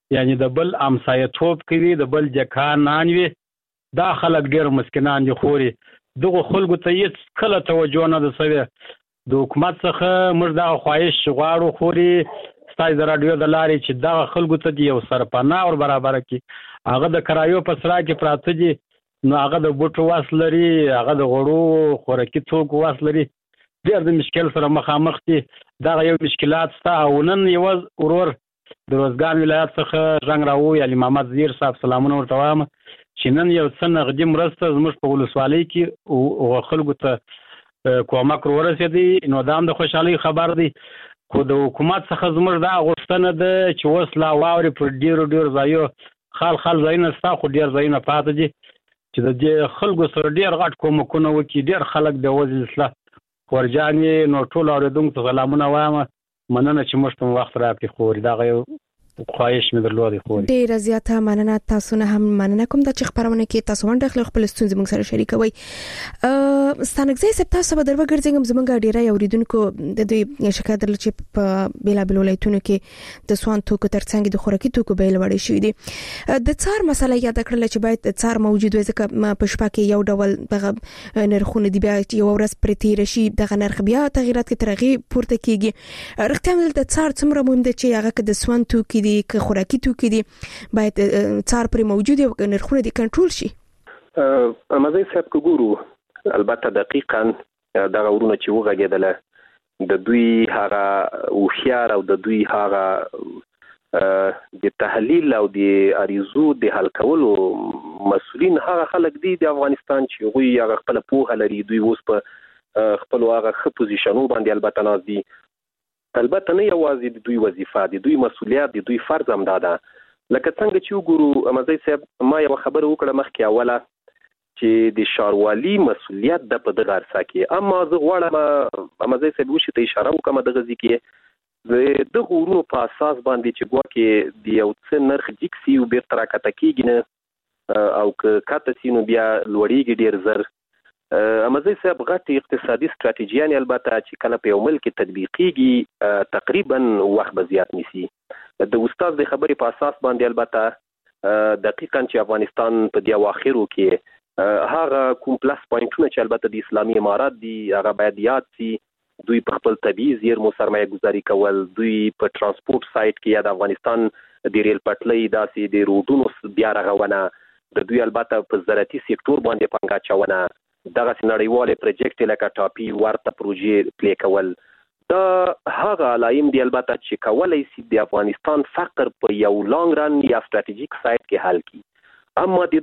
یعنی د بل امسایه توپ کوي، د بل جکانان وي. دا خلک ډېر مسکینان دي، خوري دغه خلکو ته هېڅ کله توجه نه ده سوې. د حکومت څخه موږ دغه خواهش غواړو خوري ستاسو د راډیو د لارې چې دغه خلکو ته د یو سرپناه ور برابره کړي. هغه د کرایو په سرا کې پراته دي، نو هغه د بوټو واس لري، هغه د غوړو خوراکي توکو واس لري، ډېر د مشکل سره مخامخ دي. دغه یو مشکلات شته. او نن یو ورور د روزګان ولایت څخه رنګ راووی، علي محمد زیر صاحب، سلامونه ورته وایم چې نن یو څه نغدي مرسته زموږ په ولسوالۍ کې او خلکو ته کومک ورسېدی، نو دا هم د خوشحالۍ خبر دی. خو د حکومت څخه زموږ دا غوښتنه ده چې اوس لا واورې پر ډېرو ډېرو ځایو خال خال ځایونه شته، خو ډېر ځایونه پاتې دي چې د دې خلکو سره ډېر غټ کومکونه وکړي. ډېر خلک د وزل اصلاح خورجانې، نو ټول اورېدونکو ته سلامونه وایم، مننه چې موږ ته وخت راکړي. خوري دغه یو خواهش مې درلودی. خوري ډېره زیاته مننه، تاسو نه هم مننه کوم د چې خبرونه کې تاسو ونډه خپل ستونزې موږ سره شریکوي. ستانګزي سپ تاسو به درو ګرځم زمونږ ډیره اوریدونکو د دوی شکایت درل چې په بیلا بیل ولایتونو کې د سوان توکو ترڅنګ د خوراکي توکو بیل وړي شوې دي. د څار مسله یاد کړل چې باید څار موجود وي، ځکه په شپه کې یو ډول دغه نرخونه دی، بیا یو ورځ پر تیر شي دغه نرخ بیا تغیرات کې ترغي پورته کیږي. رښتیا هم د څار څومره مهم دی چې هغه د سوان توکي دي که خوراکي توکي دي باید څار پر موجود او نرخونه دي کنټرول شي. مزه صاحب کو ګورو البته دقیقاً دا ورونه چې وغږیدله د دوی هغه او خيار او د دوی هغه د تحلیل او د اریزو د حل کولو مسؤلین هغه خلک دي د افغانستان چې غوي هغه خپل پوهه لري. دوی اوس په خپل هغه خ پوزیشنو باندې البته ناز دي. البته نه یوازې د دوی وظیفه دي، دوی مسؤلیت دي، دوی فرض هم داده. لکه څنګه چې وګورو مزه صاحب ما یو خبر وکړه مخکې اوله چې د شاروالي مسؤلیت د په دغه ارسا کې، اما زه غواړم مزه صاحب وشي ته اشاره وکم دغه ځکه د غورونو په اساس باندې چې ګواکې د یو څه نرخ جکسي او بیرته راکته کېږي نه او که کاته سینو بیا لوړیږي ډیر زر. امازي صاحب غټي اقتصادي ستراتیژیان البته چې کله په یو ملک تطبیقيږي تقریبا وخت به زیات نيسي. د استاد د خبرې په اساس باندې البته دقیقاً چې افغانستان په دی اواخرو کې هغه کوم پلس پوینټونه چې البته د اسلامي امارات دی هغه باید یاد سي. دوی په خپل طبيعي زیرمو سرمایه گذاري کول، دوی په ترانسپورت سایت کې یا د افغانستان د ریل پټلۍ داسې د روډونو بیا رغونه، د دوی البته په زراعتي سکتور باندې پنګا چونه، دغه نړیواله پروجیکټ لکه ټاپي ورته پروژې پلی کول، دا هغه علایم دی البته چې کولای شي د افغانستان فقر په یو لانګ ران یا ستراتیژیک سایت کې حل کړي. اما د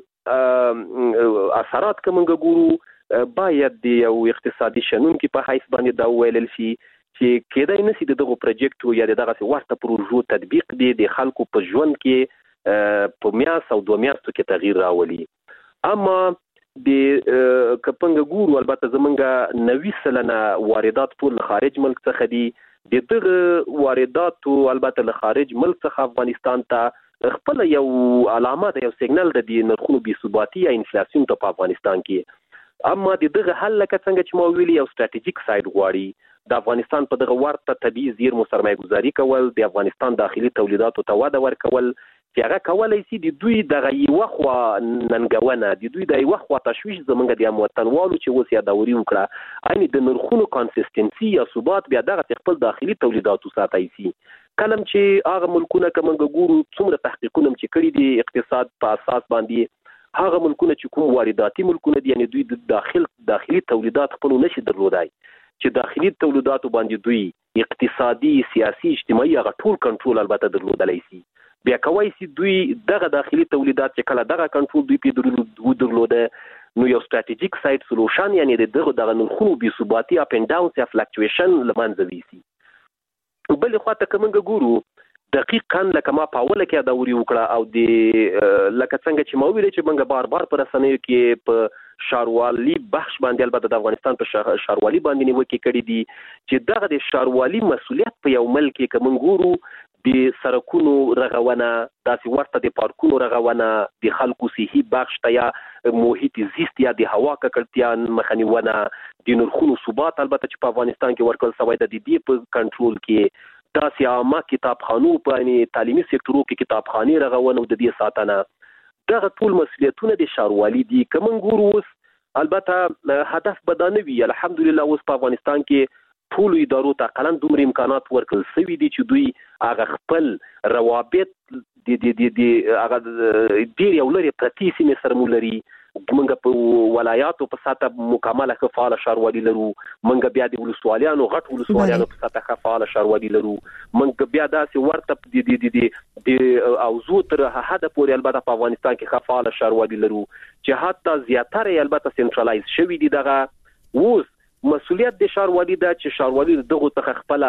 دغه اثرات کومګه ګورو باید د یو اقتصادي شنونکو په حیث باندې دا ویل شي چې کېدای نشي دغه پروجیکټ یا دغه ورته پروژو تطبیق دی د خلکو په ژوند کې په میاس او دوه میاشتو کې تغییر راولي. اما د کپنګ ګورو البته زمونږه نوي سلنه واردات ټول خارج ملک څخه دي. د دغه واردات البته له خارج ملک څخه افغانستان ته خپل یو علامه ده، یو سیګنل ده د نرخونو بي ثباتي یا انفلیسیون ته په افغانستان کې. اما د دغه حل لکه څنګه چې مو ویلي یو ستراتیژیک سایډ غواړي د افغانستان په دغه ورته طبيعي زیرمو سرمایه گذاري کول، د افغانستان داخلي تولیداتو ته وده ورکول چې هغه کولای شي د دوی دغه یو خو ننګونه د دوی د یو خو تشویش زمونږ د وطنوالو چې اوس یادوري وکړه ان د نرخونو کنسستنسي یا ثبات بیا دغه خپل داخلي تولیداتو ساتي شي. کلم چې هغه ملکونه کومګ ګورو څومره تحقیقونه چې کړی دي اقتصاد په اساس باندې، هغه ملکونه چې کوم وارداتي ملکونه دي یعنی دوی د داخل داخلي تولیدات خپل نشي درلودای چې داخلي تولیداتو باندې دوی اقتصادي سیاسي اجتماعي هغه ټول کنټرول البته درلودلای شي. بیا کوي چې دوی دغه داخلي تولیدات چې کله دغه کنټرول دوی په درلوده نو یو ستراتیژیک سایت سولوشن یعنی دغه دغه نرخونو بي ثباتي اپ اند ډاون یا فلکچویشن لمنځه ویسي. بل خو ته کومګ ګورو دقیقاً لکه ما په اوله کې دا وری وکړه او د لکه څنګه چې مو ویل چې موږ بار بار پر رسنیو کې په شاروالي بخش باندې البته د افغانستان په شاروالي باندې نیوکه کړې دي چې دغه د شاروالي مسؤلیت په یو ملک کې کوم ګورو د سرکونو رغونه، داسې ورته د پارکونو رغونه، د خلکو صحي بخش ته یا محیط زیست یا د هوا ککړتیا مخنیوونه، د نرخونو ثبات البته چې په افغانستان کې ورکول شوی د دې په کنټرول کې داسې عامه کتابخانو په یعنی تعلیمي سکتورو کې کتابخانې رغونه او د دې ساتنه دغه ټول مسؤلیتونه د ښاروالي دي. کوم ګورو اوس البته هدف بدانوي الحمدلله اوس په افغانستان کې ټول ادارو ته قلم دومره امکانات ورکړل شوي دي چې دوی هغه خپل روابط د د د هغه ډیر یو لري پرتی سیمه سره مولري. موږ په ولایاتو په ساته مکمله فعال ښاروالي لرو، موږ بیا د ولسوالیانو غټ ولسوالیانو په ساته فعال ښاروالي لرو، موږ بیا داسې ورته د د د د اوزو تر حد پورې البته په افغانستان کې فعال ښاروالي لرو چې حتی زیاتره البته سنټرالایز شوی دي. دغه اوس مسؤلیت د ښاروالي دا چې ښاروالي دغه ته خپل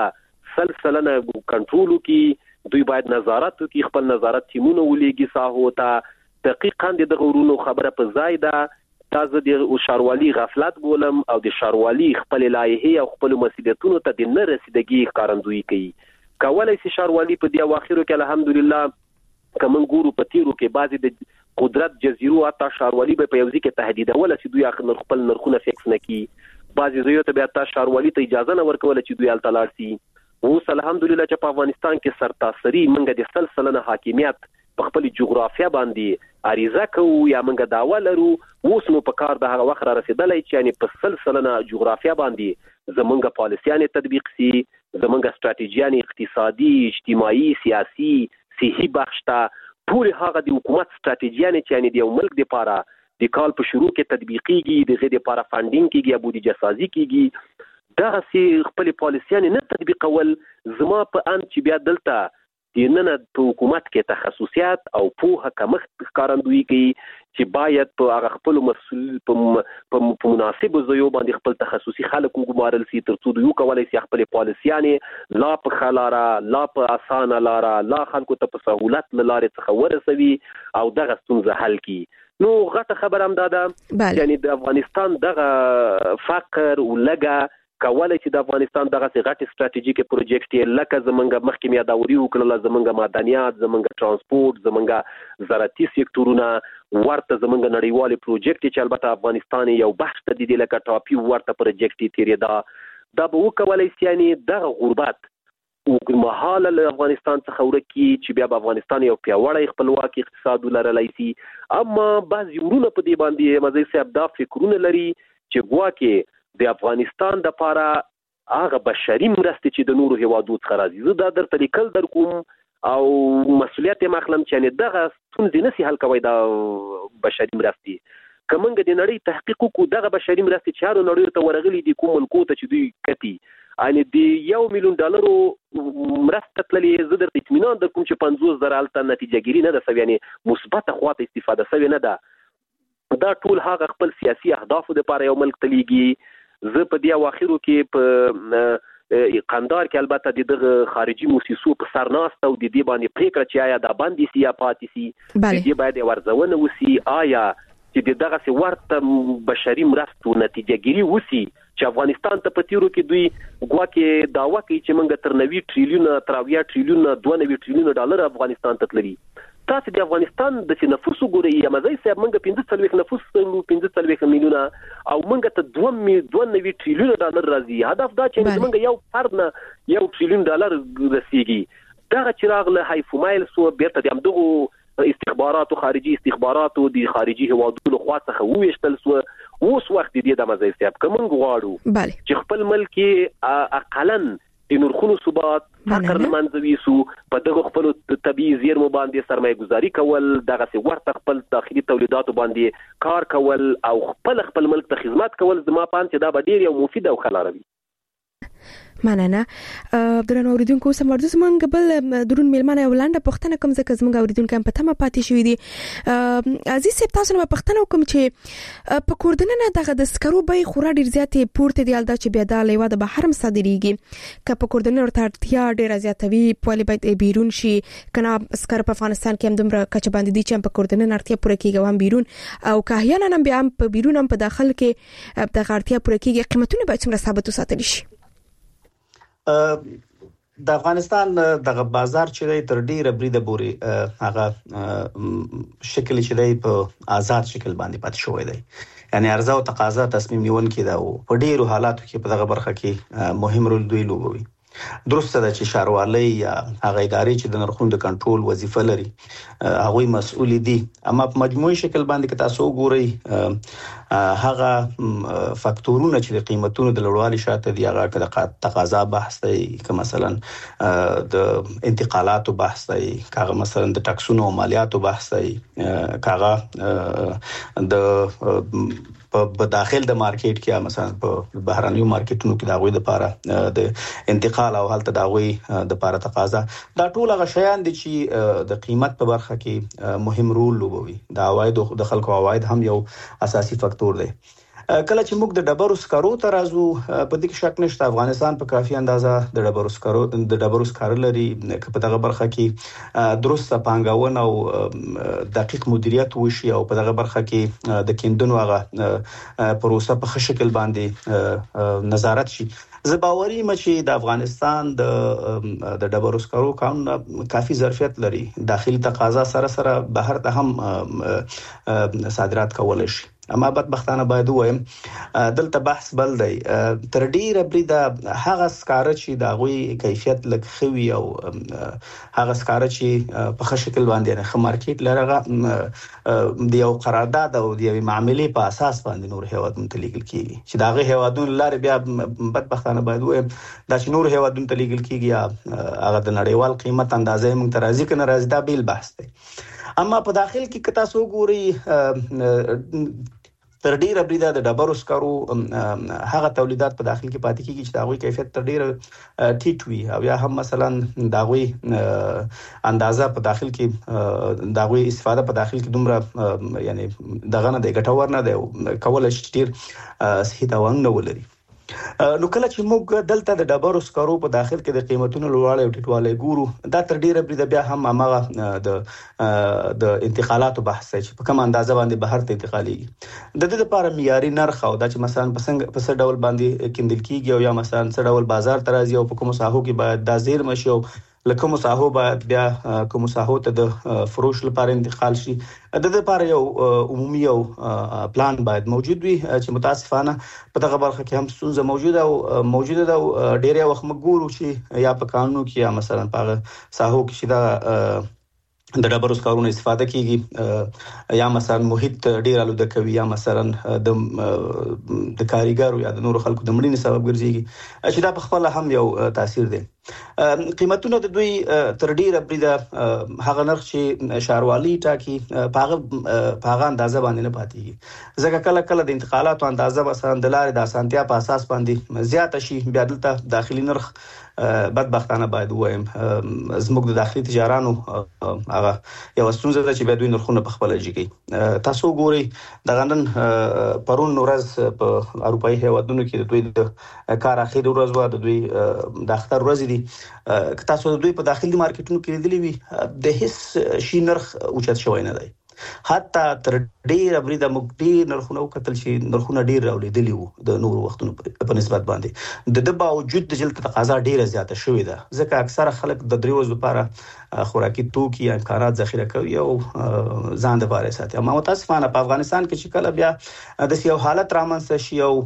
سلسله کنټرول وکړي، دوی باید نظارت وکړي، خپل نظارت ټیمونه ولېږي ساحو ته. دقیقاً دغه ورونو خبره په ځای ده. تاسو د ښاروالي غفلت بولم او د ښاروالي خپل لایحې او خپل مسؤلیتونو ته د نه رسیدګي ښکارندویي کوي. کولای شي ښاروالي په دې واخیرو کې الحمدلله کوم ګورو په تیرو کې بعضی د قدرت جزیرو اته ښاروالي به په یوځي کې تهدیدول چې دوی اخر خپل نرخونه فکس نه کړي. بعضی زیو ته بیا تاسو ښاروالي ته اجازه نه ورکول چې دوی الته لاړ شي. اوس الحمدلله چې په افغانستان کې سرتاسري منګه د سلسله حاکمیت په خپل جغرافیه باندې عریضه کوو یا منګه داوا لرو. اوس نو په کار د هغه وخت را رسیدلای چې یعنی په سلسله جغرافیه باندې زمونږ پالیسیانه تطبیق سي، زمونږ ستراتیژیانه اقتصادي، اجتماعي، سیاسي، صحي بخشته ټول هغه د حکومت ستراتیژیانه چې یعنی د یو ملک لپاره د کال په شروع کې تطبیقيږي، د غیر لپاره فاندینګ کیږي یا بودیجه سازي کیږي. دا سي خپل پالیسیانه نه تطبیقول زما په ان چې بیا دلته د نن په حکومت کې تخصصیات او پوهه کمښت ښکارندویي کوي چې باید په هغه خپل مسؤل په مناسب ځایو باندې خپل تخصصي خلک وګمارل سي ترڅو دوی کولای شي خپل پالیسیانه لا په خلاره لا په اسانه لاره لا خلکو ته په سہولت لاره څخه ورسوي او دغه ستونزه حل کړي. نو غټه خبر هم ده یعنی د افغانستان دغه فقر او لګه کولای چې د افغانستان دغه غټ ستراتیژیک پروجیکټ لکه زمونږ مخکې میا دا وری وکړل، زمونږ معدنیات، زمونږ ترانسپورت، زمونږ زراعتي سکتورونه ورته زمونږ نړیوال پروجیکټ چې البته افغانستان یو بحث ته دی لکه ټاپي ورته پروجیکټ تیری دا دا به وکولای شي یعنی دغه غربت او مهاله له افغانستان څخه ورکی چې بیا په افغانستان یو پیاوړی خپلواکي اقتصاد ولرلای شي. اما بعض ورونه په دې باندې مزي صاحب دا فکرونه لري چې ګواکې د افغانستان د لپاره هغه بشري مرستې چې د نورو هیوادو څخه راځي زه دا درته لیکل در کوم او مسؤلیت یې مخلم چې دغه ستونزې نشي حل کوي دا بشري مرستې. کومنګ د نړۍ تحقیق کو دغه بشري مرستې چې هر نړۍ ته ورغلي دي کوم ملکو ته چې دوی کتي ان د یو میلیون ډالرو مرسته تللې زه درته اطمینان در کوم چې پنځوس زره الته نتیجه ګیری نه ده یعنی مثبت خواته استفاده شوی نه ده. دا ټول هغه خپل سیاسي اهدافو لپاره یو ملک تلېږي. زه په دې اواخرو کې په قندار کې البته دغه خارجي موسسو په سر ناست او د دې باندې پریکړه چې آیا دا باندې سي یا پاتې سي د دې باید ورزونه وسی آیا چې دغه ورته بشري مرستو نتیجه ګیری وسی چې افغانستان ته په تیرو کې دوی ګواکې داوا کوي چې موږ تر نوي ټریلیون تر اویا ټریلیون دوه نوي ټریلیون ډالر افغانستان ته تللی. تاسو د افغانستان د نفوس ګوري یا مزي صاحب موږ پنځه څلوېښت نفوس پنځه څلوېښت میلیونه او موږ ته دوه می دوه نوي ټریلیون ډالر راځي. هدف دا چې موږ یو فرد نه یو ټریلیون ډالر رسیږي. دا چې راغله هایفومایل سو بیرته د امدغه استخباراتو خارجي استخباراتو د خارجي هوادونو خوا څخه وېشتل سو. اوس وخت دې د مزي صاحب کوم غواړو چې خپل ملک اقلن د نورخونو ثبات فقر منځوي سو په دغه خپل طبيعي زیرمو باندې سرمایه گذاري کول دغه څه ورته خپل داخلي تولیداتو باندې کار کول او خپل خپل ملک ته خدمت کول زما پان چې دا به ډیر یو مفید او خلاروي. مننه. درنو اوریدونکو سمورځ مونږ بل درون میلمانه ولانډه پښتنه کوم ځکه زموږ اوریدونکو په تمه پاتې شوې دي. عزیز سپ تاسو نو پښتنه کوم چې په کوردننه دغه د سکرو به خورا ډیر زیاتې پورته دی الدا چې بیا د لیوا د بهرم صادریږي که په کوردننه ورته اړتیا ډیر زیاتوي پولی باید بیرون شي کنه سکر په افغانستان کې هم دومره کچ باندې دي چې په کوردننه اړتیا پوره کیږي هم بیرون او که احیانا هم بیا په بیرون هم په داخل کې د اړتیا پوره کیږي قیمتونه باید څومره ثابت وساتل شي. د افغانستان دغه بازار چې دی تر ډیره بریده پورې هغه شکل چې دی په آزاد شکل باندې پاتې شوی دی یعنی عرضه او تقاضا تصمیم نیون کې دا په ډیرو حالاتو کې په دغه برخه کې مهم رول دوی لوبوي. درسته ده چې ښاروالۍ یا هغه ادارې چې د نرخونو د کنټرول وظیفه لري هغه مسؤل دي، اما په مجموعي شکل باندې که تاسو وګورئ هغه فاکتورونه چې د قیمتونو د لوړوالي شاته دي، هغه که د تقاضا بحث دی، که مثلا د انتقالاتو بحث دی، که هغه مثلا د ټکسونو او مالیاتو بحث دی، که هغه د په داخل د مارکیټ کې مثلا په بهرانيو مارکیټونو کې د غوي د لپاره د انتقال او حالت د غوي د لپاره تقاضا، دا ټول هغه شیان دي چې د قیمت په برخه کې مهم رول لوبوي. د عواید د خلکو عواید هم یو اساسي فاکتور دی. کله چې موږ د ډبرو سکرو ته راځو، په دې کې شک نشته افغانستان په کافي اندازه د ډبرو سکرو د ډبرو سکرو لري، که په دغه برخه کې درسته پانګونه او دقیق مدیریت وشي او په دغه برخه کې د کیندنو هغه پروسه په ښه شکل باندې نظارت شي، زه باوري یم چې د افغانستان د د ډبرو سکرو قانون کافي ظرفیت لري، داخلي تقاضا سره سره بهر ته هم صادرات کولای شي. اما بدبختانه باید وایم دلته بحث بل دی، تر ډیره بریده هغه سکاره چې د غوي کیفیت لږ خوي او هغه سکاره چې په ښه شکل باندې نه مارکیټ لرغه د یو قرارداد او د یو معاملې په اساس باندې نور هیوادونو ته لیږل کیږي، چې دا غي هیوادونو لاره بیا بدبختانه باید وایم دا چې نور هیوادونو ته لیږل کیږي هغه د نړیوال قیمت اندازې موږ ته راځي کنه راځي، دا بیل بحث دی. اما په داخل کې که تاسو ګورئ تر ډیره بریده د ډبرو سکرو هغه تولیدات په داخل کې پاتې کیږي چې د هغوی کیفیت تر ډیره ټیټ وي، او یا هم مثلا د هغوی اندازه په داخل کې د هغوی استفاده په داخل کې دومره یعنی دغه نه دی ګټور نه دی، کولای شي ډیر صحي تاوان نه ولري. نو کله چې موږ دلته د ډبرو سکرو په داخل کې د قیمتونو لوړوالی او ټیټوالی ګورو، دا تر ډیره بریده بیا هم هغه د د انتقالاتو بحث دی چې په کوم اندازه باندې بهر ته انتقالیږي. د دې لپاره معیاري نرخ او دا چې مثلا په څنګه په څه ډول باندې کیندل کیږي او یا مثلا څه ډول بازار ته راځي او په کومو ساحو کې باید دا زیرمه شي او لکه مساحو باید بیا کوم مساحو ته د فروش لپاره انتقال شي، د دې لپاره یو عمومي او پلان باید موجود وي چې متاسفانه په دغه برخه کې هم ستونزه موجوده او موجوده ده. ډیره وخت موږ ګورو چې یا په قانون کې یا مثلا په ساحو کې چې دا د ډبرو سکرو استفاده کیږي یا مثلا محیط ډیر آلوده کوي یا مثلا د د کاریګرو یا د نورو خلکو د مړینې سبب ګرځي چې دا په خپل هم یو تاثیر دی. قیمتونه د دوی تر ډیره بریده هغه نرخ چې ښاروالي ټاکي په هغه اندازه باندې نه پاتېږي، ځکه کله کله د انتقالاتو اندازه مثلا د لارې د اسانتیا په اساس باندې زیاته شي، بیا دلته داخلي نرخ بدبختانه باید وایم زموږ د داخلي تجارانو هغه یو ستونزه ده چې بیا دوی نرخونه په خپل جګي. تاسو ګورئ د غنن پرون ورځ په اروپאי هیوادونو کې د دوی د کار اخیر ورځ و، د دوی د اختر ورځ دي، که تاسو د دوی په داخلي مارکیټونو کې لیدلی وي د هیڅ شي نرخ اوچت شوی نه دی، حتی تر ډیره بریده موږ ډیر نرخونه وکتل چې نرخونه ډیر راولیدلی وو د نورو وختونو په نسبت باندې، د د باوجود د جلد تقاضا ډیره زیاته شوې ده، ځکه اکثره خلک د درې ورځې لپاره خوراکي توکي یا امکانات ذخیره کوي او ځان د باره ساتي. اما متاسفانه په افغانستان کې چې کله بیا د یو حالت رامنځته شي او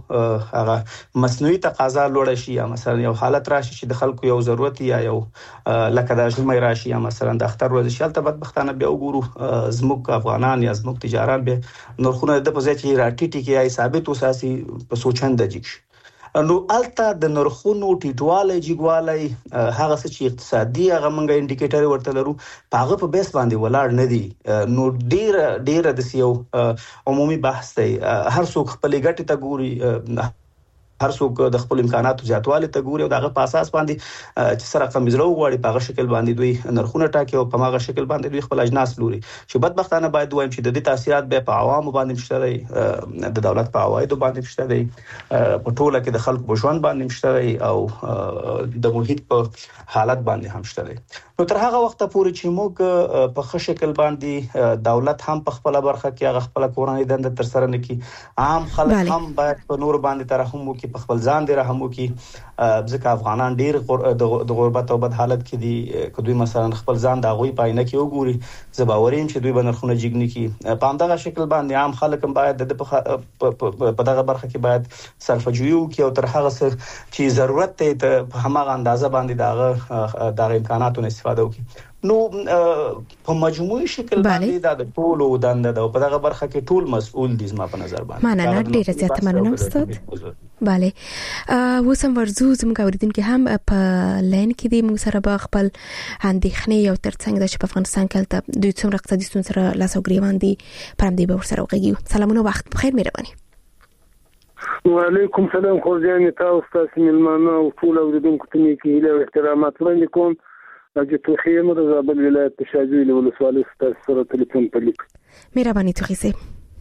هغه مصنوعي تقاضا لوړ شي یا مثلا یو حالت راشي چې د خلکو یو ضرورت یا یو لکه د ژمي راشي یا مثلا د اختر ورځ شي، هلته بدبختانه بیا وګورو زموږ افغانان یا زموږ تجاران به نرخونه د په ځای چې راټیټي کې یا ثابت وساسي په سوچنده جګ. نو الته د نرخونو ټیټوالی جګوالی هغه څه چې اقتصادي هغه موږ انډیکیټر ورته لرو په هغه په بیس باندې ولاړ نه دي. نو ډیره ډیره د یو عمومي بحث دی، هر څوک خپلې ګټې ته ګوري، هر څوک د خپل امکاناتو زیاتوالی ته ګوري او دغه په اساس باندې چې سره رقم زرو غواړي په هغه شکل باندې دوی نرخونه ټاکي او په هغه شکل باندې دوی خپل اجناس لوري، چې بدبختانه باید وایم چې د دې تاثیرات به په عوامو باندې مشته دی، د دولت په عوایدو باندې مشته دی، په ټوله کې د خلکو په ژوند باندې مشته دی او د محیط په حالت باندې هم مشته دی. نو تر هغه وخت پورې چې موږ په ښه شکل باندې دولت هم په خپل برخه کې هغه خپل کورنۍ دنده تر سره نکي، عام خلک هم باید په نور باندې ترحم وکړي، په خپل ځان دې رحم وکړي، ځکه افغانان ډیر د غربت او بد حالت کې دي. کدوې مثلا خپل ځان د غوي پاینه کې وګوري، زباورین چې دوی بنرخونه جګنی کې په همدغه شکل باندې عام خلک هم باید د په دغه برخه کې باید صرفه‌جویي وکړي او تر هغه څه چې ضرورت ته په هماغه اندازه باندې دغه د امکاناتو استفاده وکړي. نو په مجموعي شکل باندې د ټولو دنده د په دغه برخه کې ټول مسؤل دي زما په نظر باندې. مننه، ډیره زیاته مننه استاد. bale وسم ورزو زموږ اوریدونکو هم په لین کې دي، موږ سره به خپل اندېښنې او ترڅنګ د افغانستان کې د څومره اقتصادي ستونزې سره لاس او ګریوان دي پرم دی به ورسره وغږیږو. سلامونه، وخت بخیر، مهرباني. وعليكم السلام خورجاني تاسو تاسو ملمانه او ټول اوریدونکو ته نیکی هیله او احترامات وړاندې کوم. اجي توخیم د زابل ولایت په شاجوی له ولسوالۍ ستاسو سره ټلیفون په لیک. مهرباني توخیسه.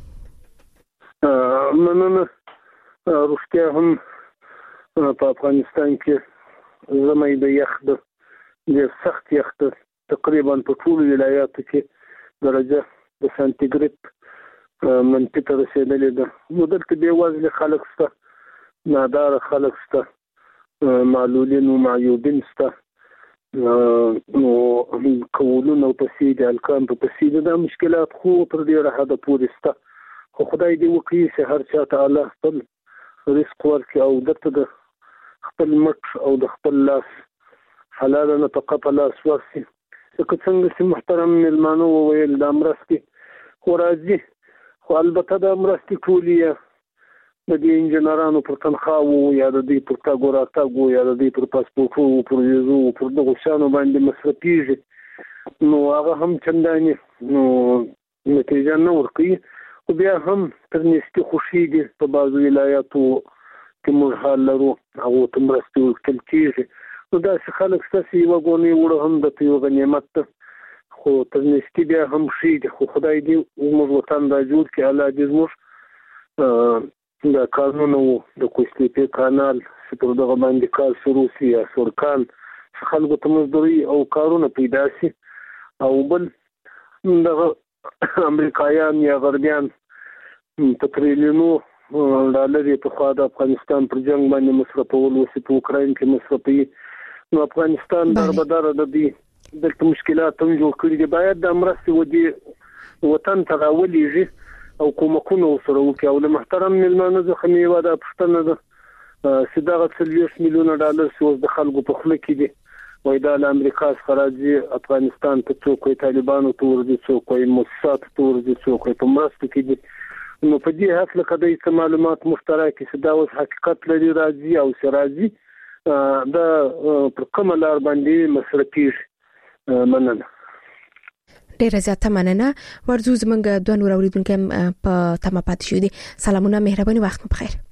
مننه. روغتیا هم په افغانستان کې زموږ د یخ د سخت یخ تقریبا په ټول ولایاتو کې درجه د سانتیګریډ منفي ته رسیدلې ده. نو دلته بې وزله خلک شته، نادار خلک شته، معلولین او معیوبین شته، نو کولونه او تسهیل الکان په تسهیل د مشکلات خو تر ډیره حد پورې شته. خو خدای دې وکړي چې هر چا ته الله خپل رزق ورکړي او درته د خپل مټ او د خپل لاس حلال نفقه په لاس ورسي. که څنګه چې محترم ملمانو وویل د مرستې خو راځي، خو البته د مرستې ټولې د دې انجنیرانو پر تنخواو یا د دې پر تاګو راتاګو یا د دې پر پاسپورټو پر ویزو پر دغو شیانو باندې مصرفیږي، نو هغه هم چندانې نو نتیجه نه ورکوي. خو بیا هم تر نږدې خوښېږي په بعضو ولایاتو کې موږ حال لرو، هغو ته مرستې ورکول کېږي. نو داسې خلک شته چې یوه ګونۍ وړه هم درته یو غنیمت ده، خو تر نږدې بیا هم ښېږي. خو خدای دې زموږ وطن را جوړ کړي، الله دې زموږ د کانونو د کوستیپې کانال چې پر دغه باندې کار شروع شي یا سورکان چې خلکو ته مزدوري او کارونه پیدا شي. او بل دغه امریکایان یا غربیان په تریلیونو ډالر په خوا د افغانستان پر جنگ باندې مصرفول وسي، په اوکراین کې مصرفوي. نو افغانستان دربدره د دې دلته مشکلات هم جوړ کړي دي. باید د مرستې ودې وطن ته راولېږي او کومکونه ورسره وکړي. او د محترم مېلمانه څخه مې یوه دا پوښتنه ده چې دغه څلوېښت میلیونه ډالر چې اوس د خلکو په خوله کې دي، وایي دا له امریکا څخه راځي افغانستان ته، څوک وایي طالبانو ته ورځي، څوک وایي موسساتو ته ورځي، څوک وایي په مرستو کې دي. نو په دې هکله که دوی څه معلومات مشترک کړي چې دا اوس حقیقت لري راځي او چې راځي دا پر کومه لار باندې مصرفیږي. مننه. ډیره زیاته مننه. ورزو زمونږ دوه نور اوریدونکو په تمه پاتې شو دي. سلامونه، مهرباني، وخت مو بخیر.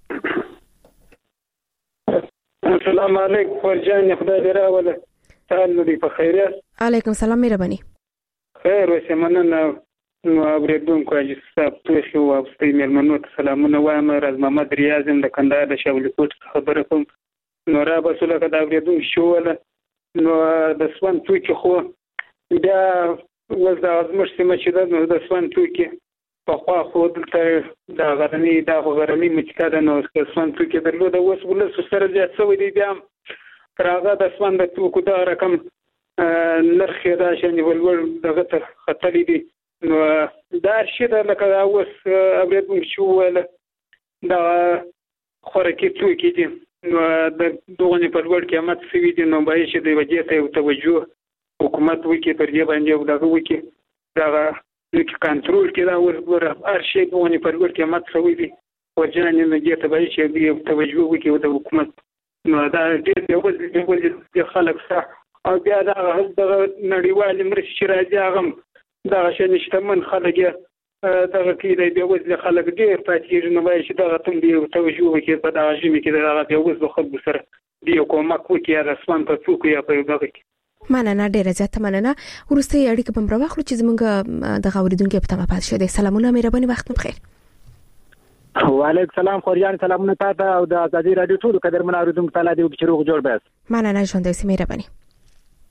السلام علیکم فرجان، خدای دې راوله تعال دې په خیر یاست. علیکم السلام، مهرباني. خیر اوسه. مننه. نو اوریدونکو چې صاحب توخي او واستي مېلمنو ته سلامونه وایم. راز محمد ریاض د کندهار د شاولي کوټ خبره کوم. نو را به سره کدا اوریدونکو شوله نو د سوان توکي خو بیا وز د ازمش سیمه چې د د سوان توکي په خوا خو دلته د غرنی د غرنی مچکا د نو سوان توکي درلود. اوس ولس سره زیات شوی دی، بیا راغه د سوان د توکو د رقم نرخ دا شنه ولور دغه ته خطرې دي. نو دا شی د لکه اوس اوریدونکو شوله دا خورکی توکي دي، نو د دوغه په لوړ قیمت سوي دي. نو به شي د وجې ته توجه حکومت وکي پر دې باندې او دغه وکي دا لکه کنټرول کې دا ور هر شي دوغه په لوړ قیمت سوي دي او ځان نه دې ته به شي د توجه وکي د حکومت. نو دا دې یو ځل د خلک سره او بیا دا د نړیوال مرستې راځي هغه دا شي نشته من خلک دغه کې د وزل خلک ډېر پاتې نو وایي چې دغه تم دی توجه وکړي په دغه ژمي کې دغه د وزل خلک سره دی کومک وکړي رسمان په څوک یا په دغه کې. مننه، ډېر زیاته مننه. ورسته اړیکه په مروه خو چې زمونږ د غوړیدونکو په تمه پاتې شه دي. سلامونه، مهرباني، وخت مو بخیر. وعلیکم السلام خوريان، سلامونه تاسو او د ازادي رادیو ټول قدر من اوریدونکو تعالی دی چې روغ جوړ بس. مننه ژوند دې مهرباني.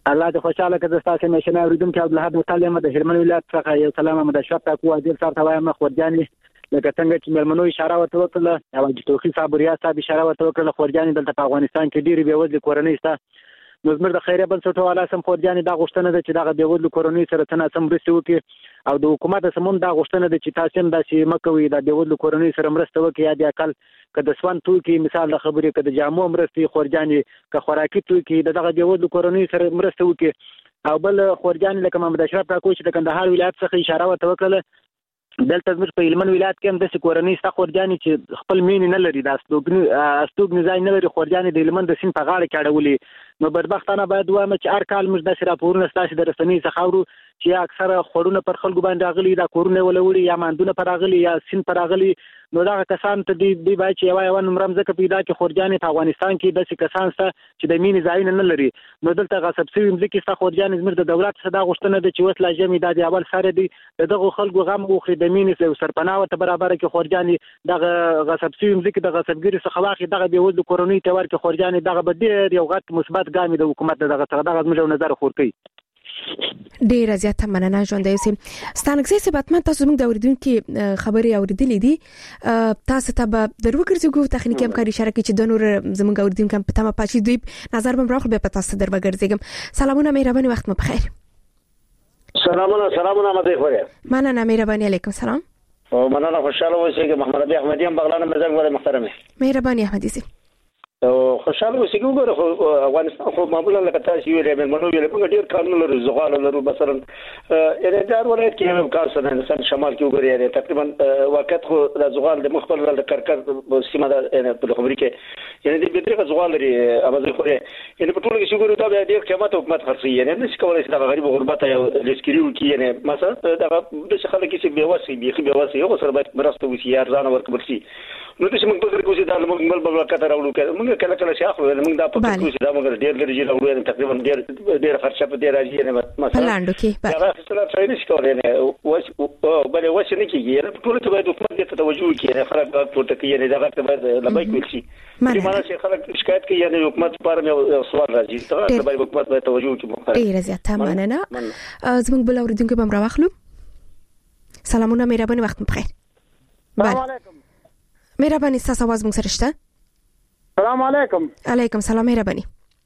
الله دې خوشاله کړي تاسو مې شنه اوریدونکو عبدالحد متعلم د هلمند ولایت څخه یو سلام مده شپه کو وزیر صاحب ته وایم خورجاني لکه څنګه چې ملمنو اشاره ورته وکړه او د توخي صاحب ریاست صاحب اشاره ورته وکړه خورجاني دلته په افغانستان کې ډېری بېوزلي کورنۍ شته نو زموږ د خیریه بنسټونو والا سم خورجاني دا غوښتنه ده چې دغه بېوزلو کورنۍ سره څنګه سم مرسته وکړي او د حکومت سمون دا غوښتنه ده چې تاسو هم داسې مکوئ د بېوزلو کورنۍ سره مرسته وکړي یا د اقل که د سوان توکي مثال د خبرې که د جامو مرستې خورجاني که خوراکي توکي دغه بېوزلو کورنۍ سره مرسته وکړي او بل خورجاني لکه محمد اشرف کاکو چې د کندهار ولایت څخه اشاره ورته وکړه دلته زموږ په هلمند ولایت کې هم داسې کورنۍ شته خورجاني چې خپل مینې نه لري دا استوګنې ځای نه لري خورجاني د هلمند د سیند په غاړه کې اړولي نو بدبختانه باید ووایم چې هر کال موږ داسې راپورونه ستاسې د رسنیو څخه اورو چې اکثره خوړونه پر خلکو باندې راغلي دا کورونه ولوړي یا ماندونه پر راغلي یا سیند پر راغلي نو دغه کسان ته دی دی باید چې یو یو نمبر مزه پیدا کې خورجاني په افغانستان کې داسې کسان سره چې د مینې ځایونه نه لري نو دلته غصب شوي مځکې سره خورجاني زموږ د دولت څخه دا غوښتنه ده چې اوس لا ژمي دا د اول سره دی د دغو خلکو غم وخوري د مینې سرپناه ورته برابره کړي خورجاني دغه غصب شوي مځکې د غصبګیري څخه واخلي دغه بېوزلو کورنیو ته ورکړي خورجاني دغه به ډېر یو غټ مثبت ګام د حکومت دغه څخه دغه زموږ نظر خور کوي ډیر زیاته مننه ژوندۍ اوسئ ستانکزی سباتمن تاسو موږ د اوریدونکو خبري اوریدلې دي تاسو ته به درو ګرځو تخنیکی همکاري شریکي چې د نور زموږ اوریدونکو په تمه پاتې دوی نظر بم راخل به تاسو در وګرځم سلامونه مهرباني وخت مو بخیر سلامونه سلامونه مده خوره مننه مهرباني علیکم سلام او مننه خوشاله اوسئ محمد ابي احمدي هم بغلانه مزنګ ولا محترمه مهرباني احمدي سي او خوشاله اوسئ ګوره افغانستان خو معمولا لکه تاسو ویلې مې منو ویلې په ډیر کارونه لري زغال لري مثلا یعنی دا ولایت کې هم کار سره انسان شمال کې وګوري یعنی تقریبا وخت خو د زغال د مخبر د کرکر سیمه د په خبرې کې یعنی د بيتري زغال لري اوبه خو یعنی په ټول کې شګورو دا د قیمت حکومت خرڅي یعنی نشي کولای چې د غریب غربت یو لسکریو کې یعنی مثلا دا د خلک چې بیواسي بيخي بیواسي یو سره باید مرسته وشي ارزانه ورکړي شي نو د شمن په کوڅه دا موږ بل بل کته راوړو موږ کله کله شاخ موږ دا په کوڅه دا موږ ډېر ډېر جوړ راوړو تقریبا ډېر ډېر خرچه په ډېر راځي نه مثلا لاندو کې دا څه څه نشي کولای نه وس بل وس نه کیږي په ټول ته باید حکومت ته توجه وکړي خلک ټول ته یې دا غته باید لبای کوي شي معنی چې خلک شکایت کوي یعنی حکومت پر یو سوال راځي ته باید حکومت باید توجه وکړي ډېر زیاته مننه زموږ بل اوریدونکو بم راوخلو سلامونه مهرباني وخت بخیر السلام علیکم مهرباني تاسو आवाज مونږ سره شته السلام علیکم علیکم سلام مهرباني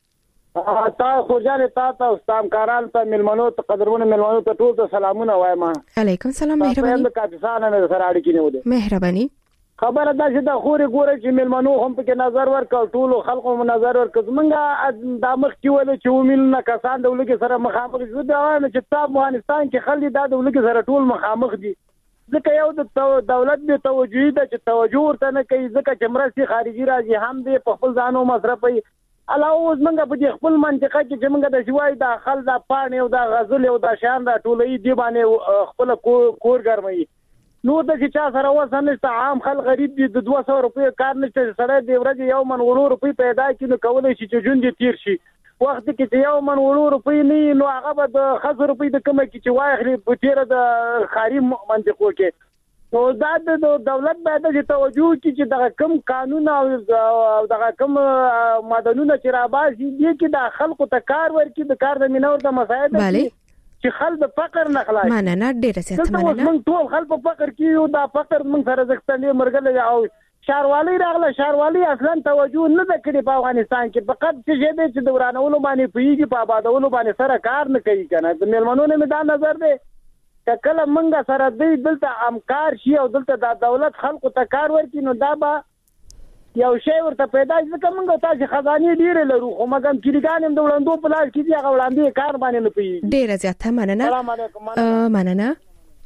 تا خورجاني تاسو استاد کاران ته ملمنو ته قدرونه ملمنو ته ټول ته سلامونه وایم علیکم سلام مهرباني تاسو کاپیسان نه سره اړیکې نه وده مهرباني خبره ده چې د خوري ګوره چې ملمنو هم په نظر ورکړ ټول خلکو هم نظر ورکړ زمونږه د مخ کې ول چې ومنه کسان د ولګي سره مخامخ شو دا وایم چې تاسو افغانستان کې خلک د ولګي سره ټول مخامخ دي ځکه یو د دولت به توجه ده چې توجه ورته نه کوي ځکه چې مرستې خارجي راځي هم دې په خپل ځانو مصرفوي علاوه اوس موږ په دې خپل منطقه کې چې موږ د شوای د خل د پاڼې او د غزل او د شان د ټولې دی باندې خپل کور ګرمي نو د چې چا سره وسنه عام خل غریب دي د دوه سوه روپۍ کار نشته سره د ورځې یو من ورو روپۍ پیدا کینو کولای شي چې جون دي تیر شي وخت کې چې یو من ورو روپۍ نه نو هغه به د خزر روپۍ د کومه کې چې واخلي په تیر د خاري منطقو کې نو دا د دولت باید چې توجه وکړي چې دغه کم قانون او دغه کم مدنونه چې راباسي دي کې د خلکو ته کار ورکړي د کار د مینور د مسایل چې خلک د فقر نه خلاص مننه ډیره سیاست مننه موږ ټول خلک په فقر کې یو دا فقر موږ سره ځکتلې مرګله او شاروالي راغله شاروالي اصلا توجه نه کړي په افغانستان کې فقط چې دې چې دورانولو باندې پیږي په آبادولو باندې سره کار نه کوي کنه د ملمنو نه دا نظر دی کله منګه سره دې دلته امکار شي او دلته د دولت خلکو ته کار ورکړي نو دا به یو شی ورته پیدا ځکه موږ تاسو خزانه ډیره لرو خو مګم کلیګان هم د وړاندو په لاس کې دی هغه وړاندې کار باندې نه پیږي ډیره زیاته مننه السلام علیکم مننه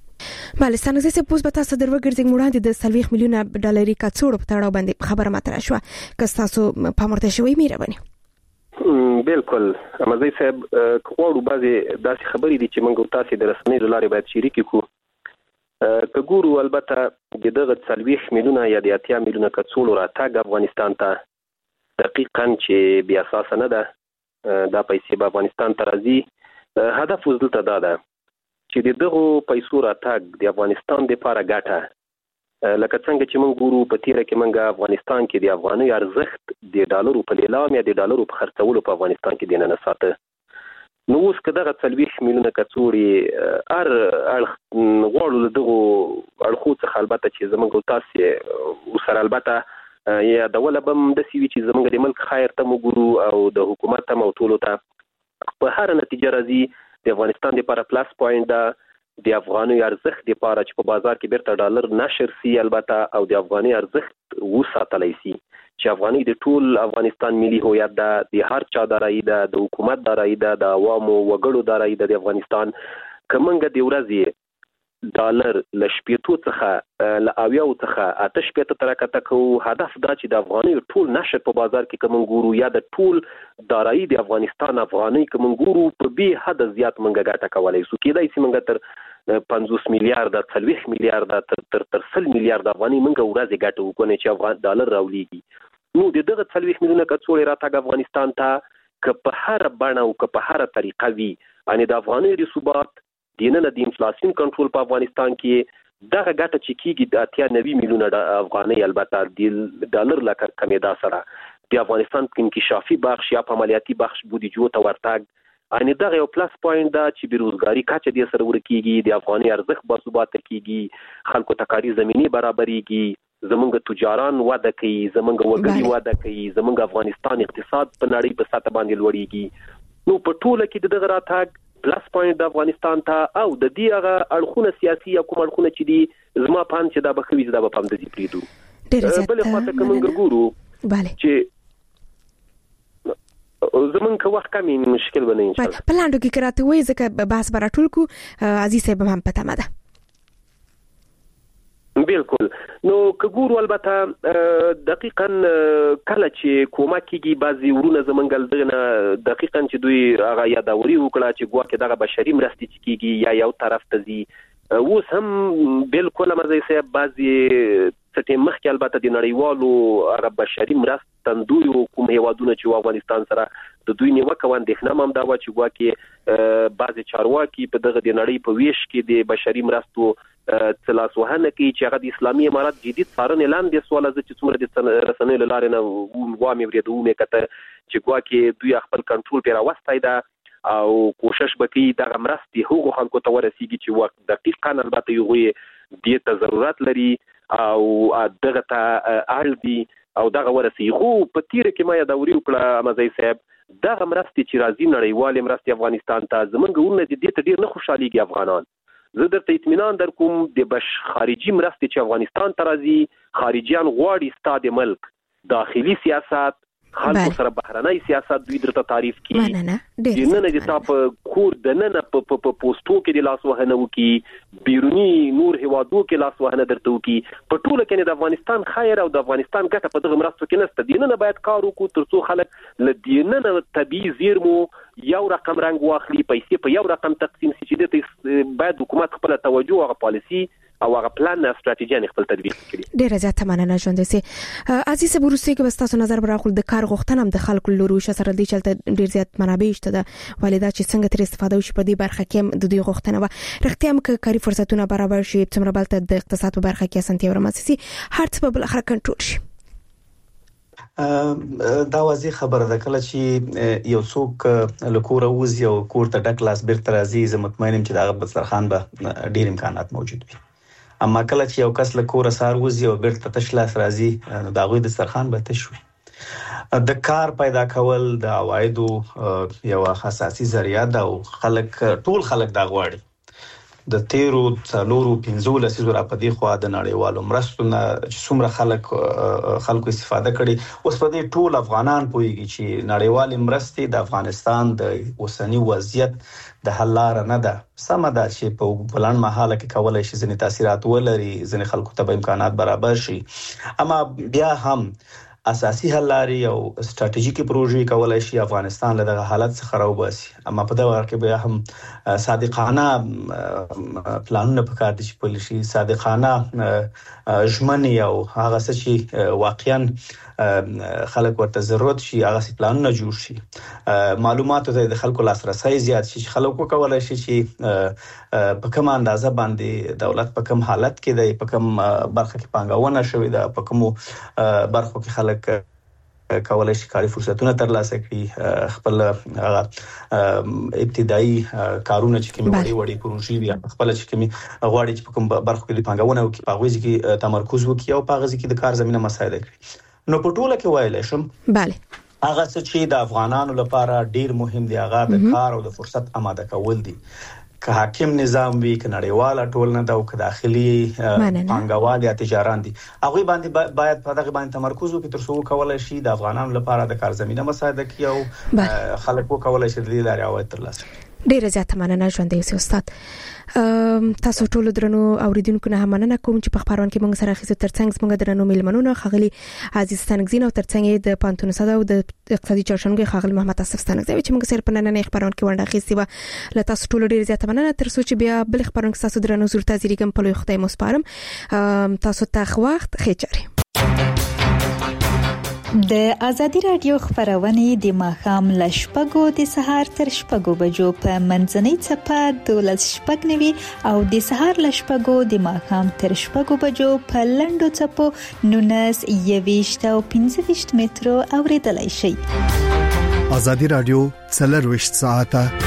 بله ستانکزی سه پوز به تاسو درو ګرځي وړاندې د سلويخ میلیونه ډالري کڅوړ په تړاو باندې خبره مطرح شو که تاسو په مرته شوي مهرباني بالکل امازي صاحب کوړو بعضي داسې خبرې دي چې موږ تاسو د رسمي لارې باید شریک کړو کګورو البته دغه سلويخ میلیونه یا د اتیا میلیونه کڅوړو راتګ افغانستان ته دقیقاً چې بیا اساس نه ده دا پیسې په افغانستان ته راځي هدف وزلته دا ده چې دغه پیسو راتګ د افغانستان لپاره ګټه لکه څنګه چې موږ ګورو په تیره کې موږ افغانستان کې د افغاني ارزښت د ډالرو په لیلام یا د ډالرو په خرڅولو په افغانستان کې دینه نه ساته نو اوس کداغه څلويخ میلیونه کڅوړي ار غوړو دغه اړخو څخه البته چې زمونږ تاسو سره البته یا د ولا بم د سی وی چې زمونږ د ملک خیر ته وګورو او د حکومت ته موټولو ته په هر نتیجه راځي د افغانستان لپاره پلاس پوینټ ده د افغاني ارزښت لپاره چې په بازار کې بیرته ډالر نشر سي البته او د افغاني ارزښت وساتلای سي چې افغاني د ټول افغانستان ملي هویت ده د هر چا دارایی ده د حکومت دارایی ده د عوامو وګړو دارایی ده د افغانستان کومنګ د ورځې ډالر لشپېتو څخه ل اویاو څخه آتش پېته ترکته کو هدف دا چې د افغاني ټول نشر په بازار کې کوم ګورو یا د ټول دارایی د افغانستان افغاني کوم ګورو په به حد زیات منګه ګټه کولای سو کېدای سي منګه تر پنځوس میلیارډ څلويخ میلیارډ تر تر تر سل میلیارډ افغاني منګه ورځ ګټه وکړي چې افغان ډالر راولېږي نو د دغه څلويخ میلیونه کڅوړې راتګ افغانستان ته که په هر بڼه او که په هر طریقه وي ان د افغاني د ثبات دینه د انفلیشن کنټرول په افغانستان کې دغه ګټه چې کیږي د اتیا نوي میلیونه افغاني البته د ډالر لکه کمیدا سره د افغانستان انکشافي بخش یا په عملیاتي بخش بودیجو ته ورتګ ان دغه یو پلاس پوینټ دا چې بیروزګاری کچه د سره ورکیږي د افغاني ارزښت با ثبات کیږي خلکو ته کاري زميني برابرېږي زمونږ تجاران واده کوي زمونږ وګړي واده کوي زمونږ افغانستان اقتصاد په نړۍ په سطح باندې لوړیږي نو په ټوله کې دغه راتګ پلاس پوینټ د افغانستان ته او د دې هغه اړخونه سیاسي یا کوم اړخونه چې دي زما پان چې دا بخوي دا په پام دي پریدو بل خاطر کوم ګورو bale چې زمون که وخت کمی مشکل بنه ان شاء الله پلاندو کې کراته وې ځکه بحث براتول کو عزیز صاحب هم پته مده بالکل نو کګورو البته دقیقاً کله چې کومه کیږي بعضي ورونه زمنګل دغه دقیقاً چې دوی هغه یادوري وکړه چې ګواکې دغه بشري مرستې کیږي یا یو طرف ته زی اوس هم بالکل مزه صاحب بعضي څټه مخکې البته د نړیوالو هغه بشري مرستې تندوی کوم هیوادونه چې افغانستان سره د دوی نیوکه وندښنه هم دا و چې ګواکې بعضي چارواکي په دغه د نړۍ په ویش کې د بشري مرستو تلاس وهنه کې چې هغه د اسلامي امارات جديد څارنې لاندې سوال از چې څومره د رسنۍ لارې نه وامي ورته ومه کته چې ګواکې دوی خپل کنټرول پیرا واستای دا او کوشش وکړي د مرستې هغو خلکو ته ورسیږي چې وخت دقیقاً البته یو دې ته ضرورت لري او دغه ته اړ دي او دغه ورسیږي خو په تیر کې ما یادوري وکړه مزي صاحب دغه مرستې چې راځي نړیوال مرستې افغانستان ته زمونږ ورونه دې ته ډیر نه خوشاليږي افغانان زه درته اطمینان در کوم د بش خارجي مرستې چې افغانستان ته راځي خارجيان غواړي ستاد ملک داخلي سیاست خلکو سره بهرنۍ سیاست دوی درته تعریف کړي د نن د تاپ کور د نن په پوسټو کې د لاس وهنه وکي بیرونی نور هوادو کې لاس وهنه درته وکي په ټوله کې د افغانستان خیر او د افغانستان ګټه په دغه مرستو کې نشته د نن باید کار وکړو ترڅو خلک ل دینه طبيعي زیرمو یو رقم رنگ واخلي پیسې په یو رقم تقسیم شي چې د باید حکومت خپل توجه او پالیسی او هغه پلان او استراتیژي خپل تطبیق کړي ډیر زیات مننه ژوند سي عزیز بروسي کې بس تاسو نظر برخل د کار غوښتنه هم د خلکو لوروشه سره دی چلته ډیر زیات منابع شته د والدا چې څنګه تر استفاده وشي په دې برخه کې د دې غوښتنه و رښتیا هم کاري فرصتونه برابر شي څومره بلته د اقتصاد په برخه کې اسانتیا ورمسي هر څه په بل اخر کنټرول شي دا واضح خبره ده کله چې یو څوک لکوره وز یو کور ته ډک لاس بیرته راځي زه مطمئنم چې دا بسترخوان به ډیر امکانات موجود وي اما کله چې یو کس لکوره سار وز یو بیرته تشلاس راځي نو دا غوي د دسترخوان به تشوي د کار پیدا کول د عوایدو یو اساسي ذریعہ ده او خلک ټول خلک دا غواړي د تیرو څلورو پنځو لسیزو را پدې خو د نړیوالو مرستونه چې څومره خلک خلکو استفاده کړي اوس په دې ټول افغانان پوهیږي چې نړیوال مرستې د افغانستان د اوسنی وضعیت د حل لار نه ده سم ده چې په بلند مهاله کې کولای شي ځینې تاثیرات ولري ځینې خلکو ته امکانات برابر شي اما بیا هم اساسي حل لري او استراتیژیکي پروژې کولای شي افغانستان له دغه حالت څخه راوباسي اما په دا ورکه بیا هم صادقانه پلانونه پکار دي چې پولیسي صادقانه ژمنې او هغه څه چې واقعا خلک ورته ضرورت شي هغه څه پلانونه جوړ شي معلوماتو ته د خلکو لاسرسي زیات شي خلکو کولای شي چې په کوم اندازه باندې دولت په کوم حالت کې دی په کوم برخه کې پانګونه شوې ده په کوم برخو کې خلک کولای شي کاري فرصتونه ترلاسه کړي، خپل ابتدایي کارونه چې کوم وړي وړي پروژې دي خپل چې کوم غواړي چې کوم برخو کې پنګونه او کې پاغوي کې تمرکز وکړي او پاغوي کې د کار زمينه مساعده کړي. نو په ټوله کې وایل شم bale هغه چې د افغانانو لپاره ډیر مهم دی هغه د کار او د فرصت آماده کول دي. که حاکم نظام وي که نړیواله ټولنه د او که داخلي پانګوال یا تجاران دي هغه باندې باید په دغه باندې تمرکز وکړي تر څو کولای شي د افغانانو لپاره د کار زمينه مساعده کړي او خلک وکولای شي د لارې عواید ترلاسه کړي. ډیره زیاته مننه ژوند دی استاد. تاسو ټول درنو اوریدونکو نه مننه کوم چې په خبرونه کې موږ سره خېزو ترڅنګ موږ درنو میلمنونو خغلی عزیز ستنګزین او ترڅنګ د پانتون صدا او د اقتصادي چارشنګ خغل محمد اسف ستنګزوي چې موږ سره په نن نه خبرونه کې ونده خېسي و ل تاسو ټول ډیره زیاته مننه تر څو چې بیا بل خبرونه کې تاسو درنو زور تازریګم په لوی خدای مو سپارم. تاسو ته وخت خېچاري. د ازادي رادیو خبرونه د ماخام لشپګو د سهار تر شپګو بجو په منځنۍ چپه دولس شپګ نیوي او د سهار لشپګو د ماخام تر شپګو بجو په لندو چپو نونس یويشت او پنځه ویشت مترو اوریدلای شي. ازادي رادیو څلور وشت ساعته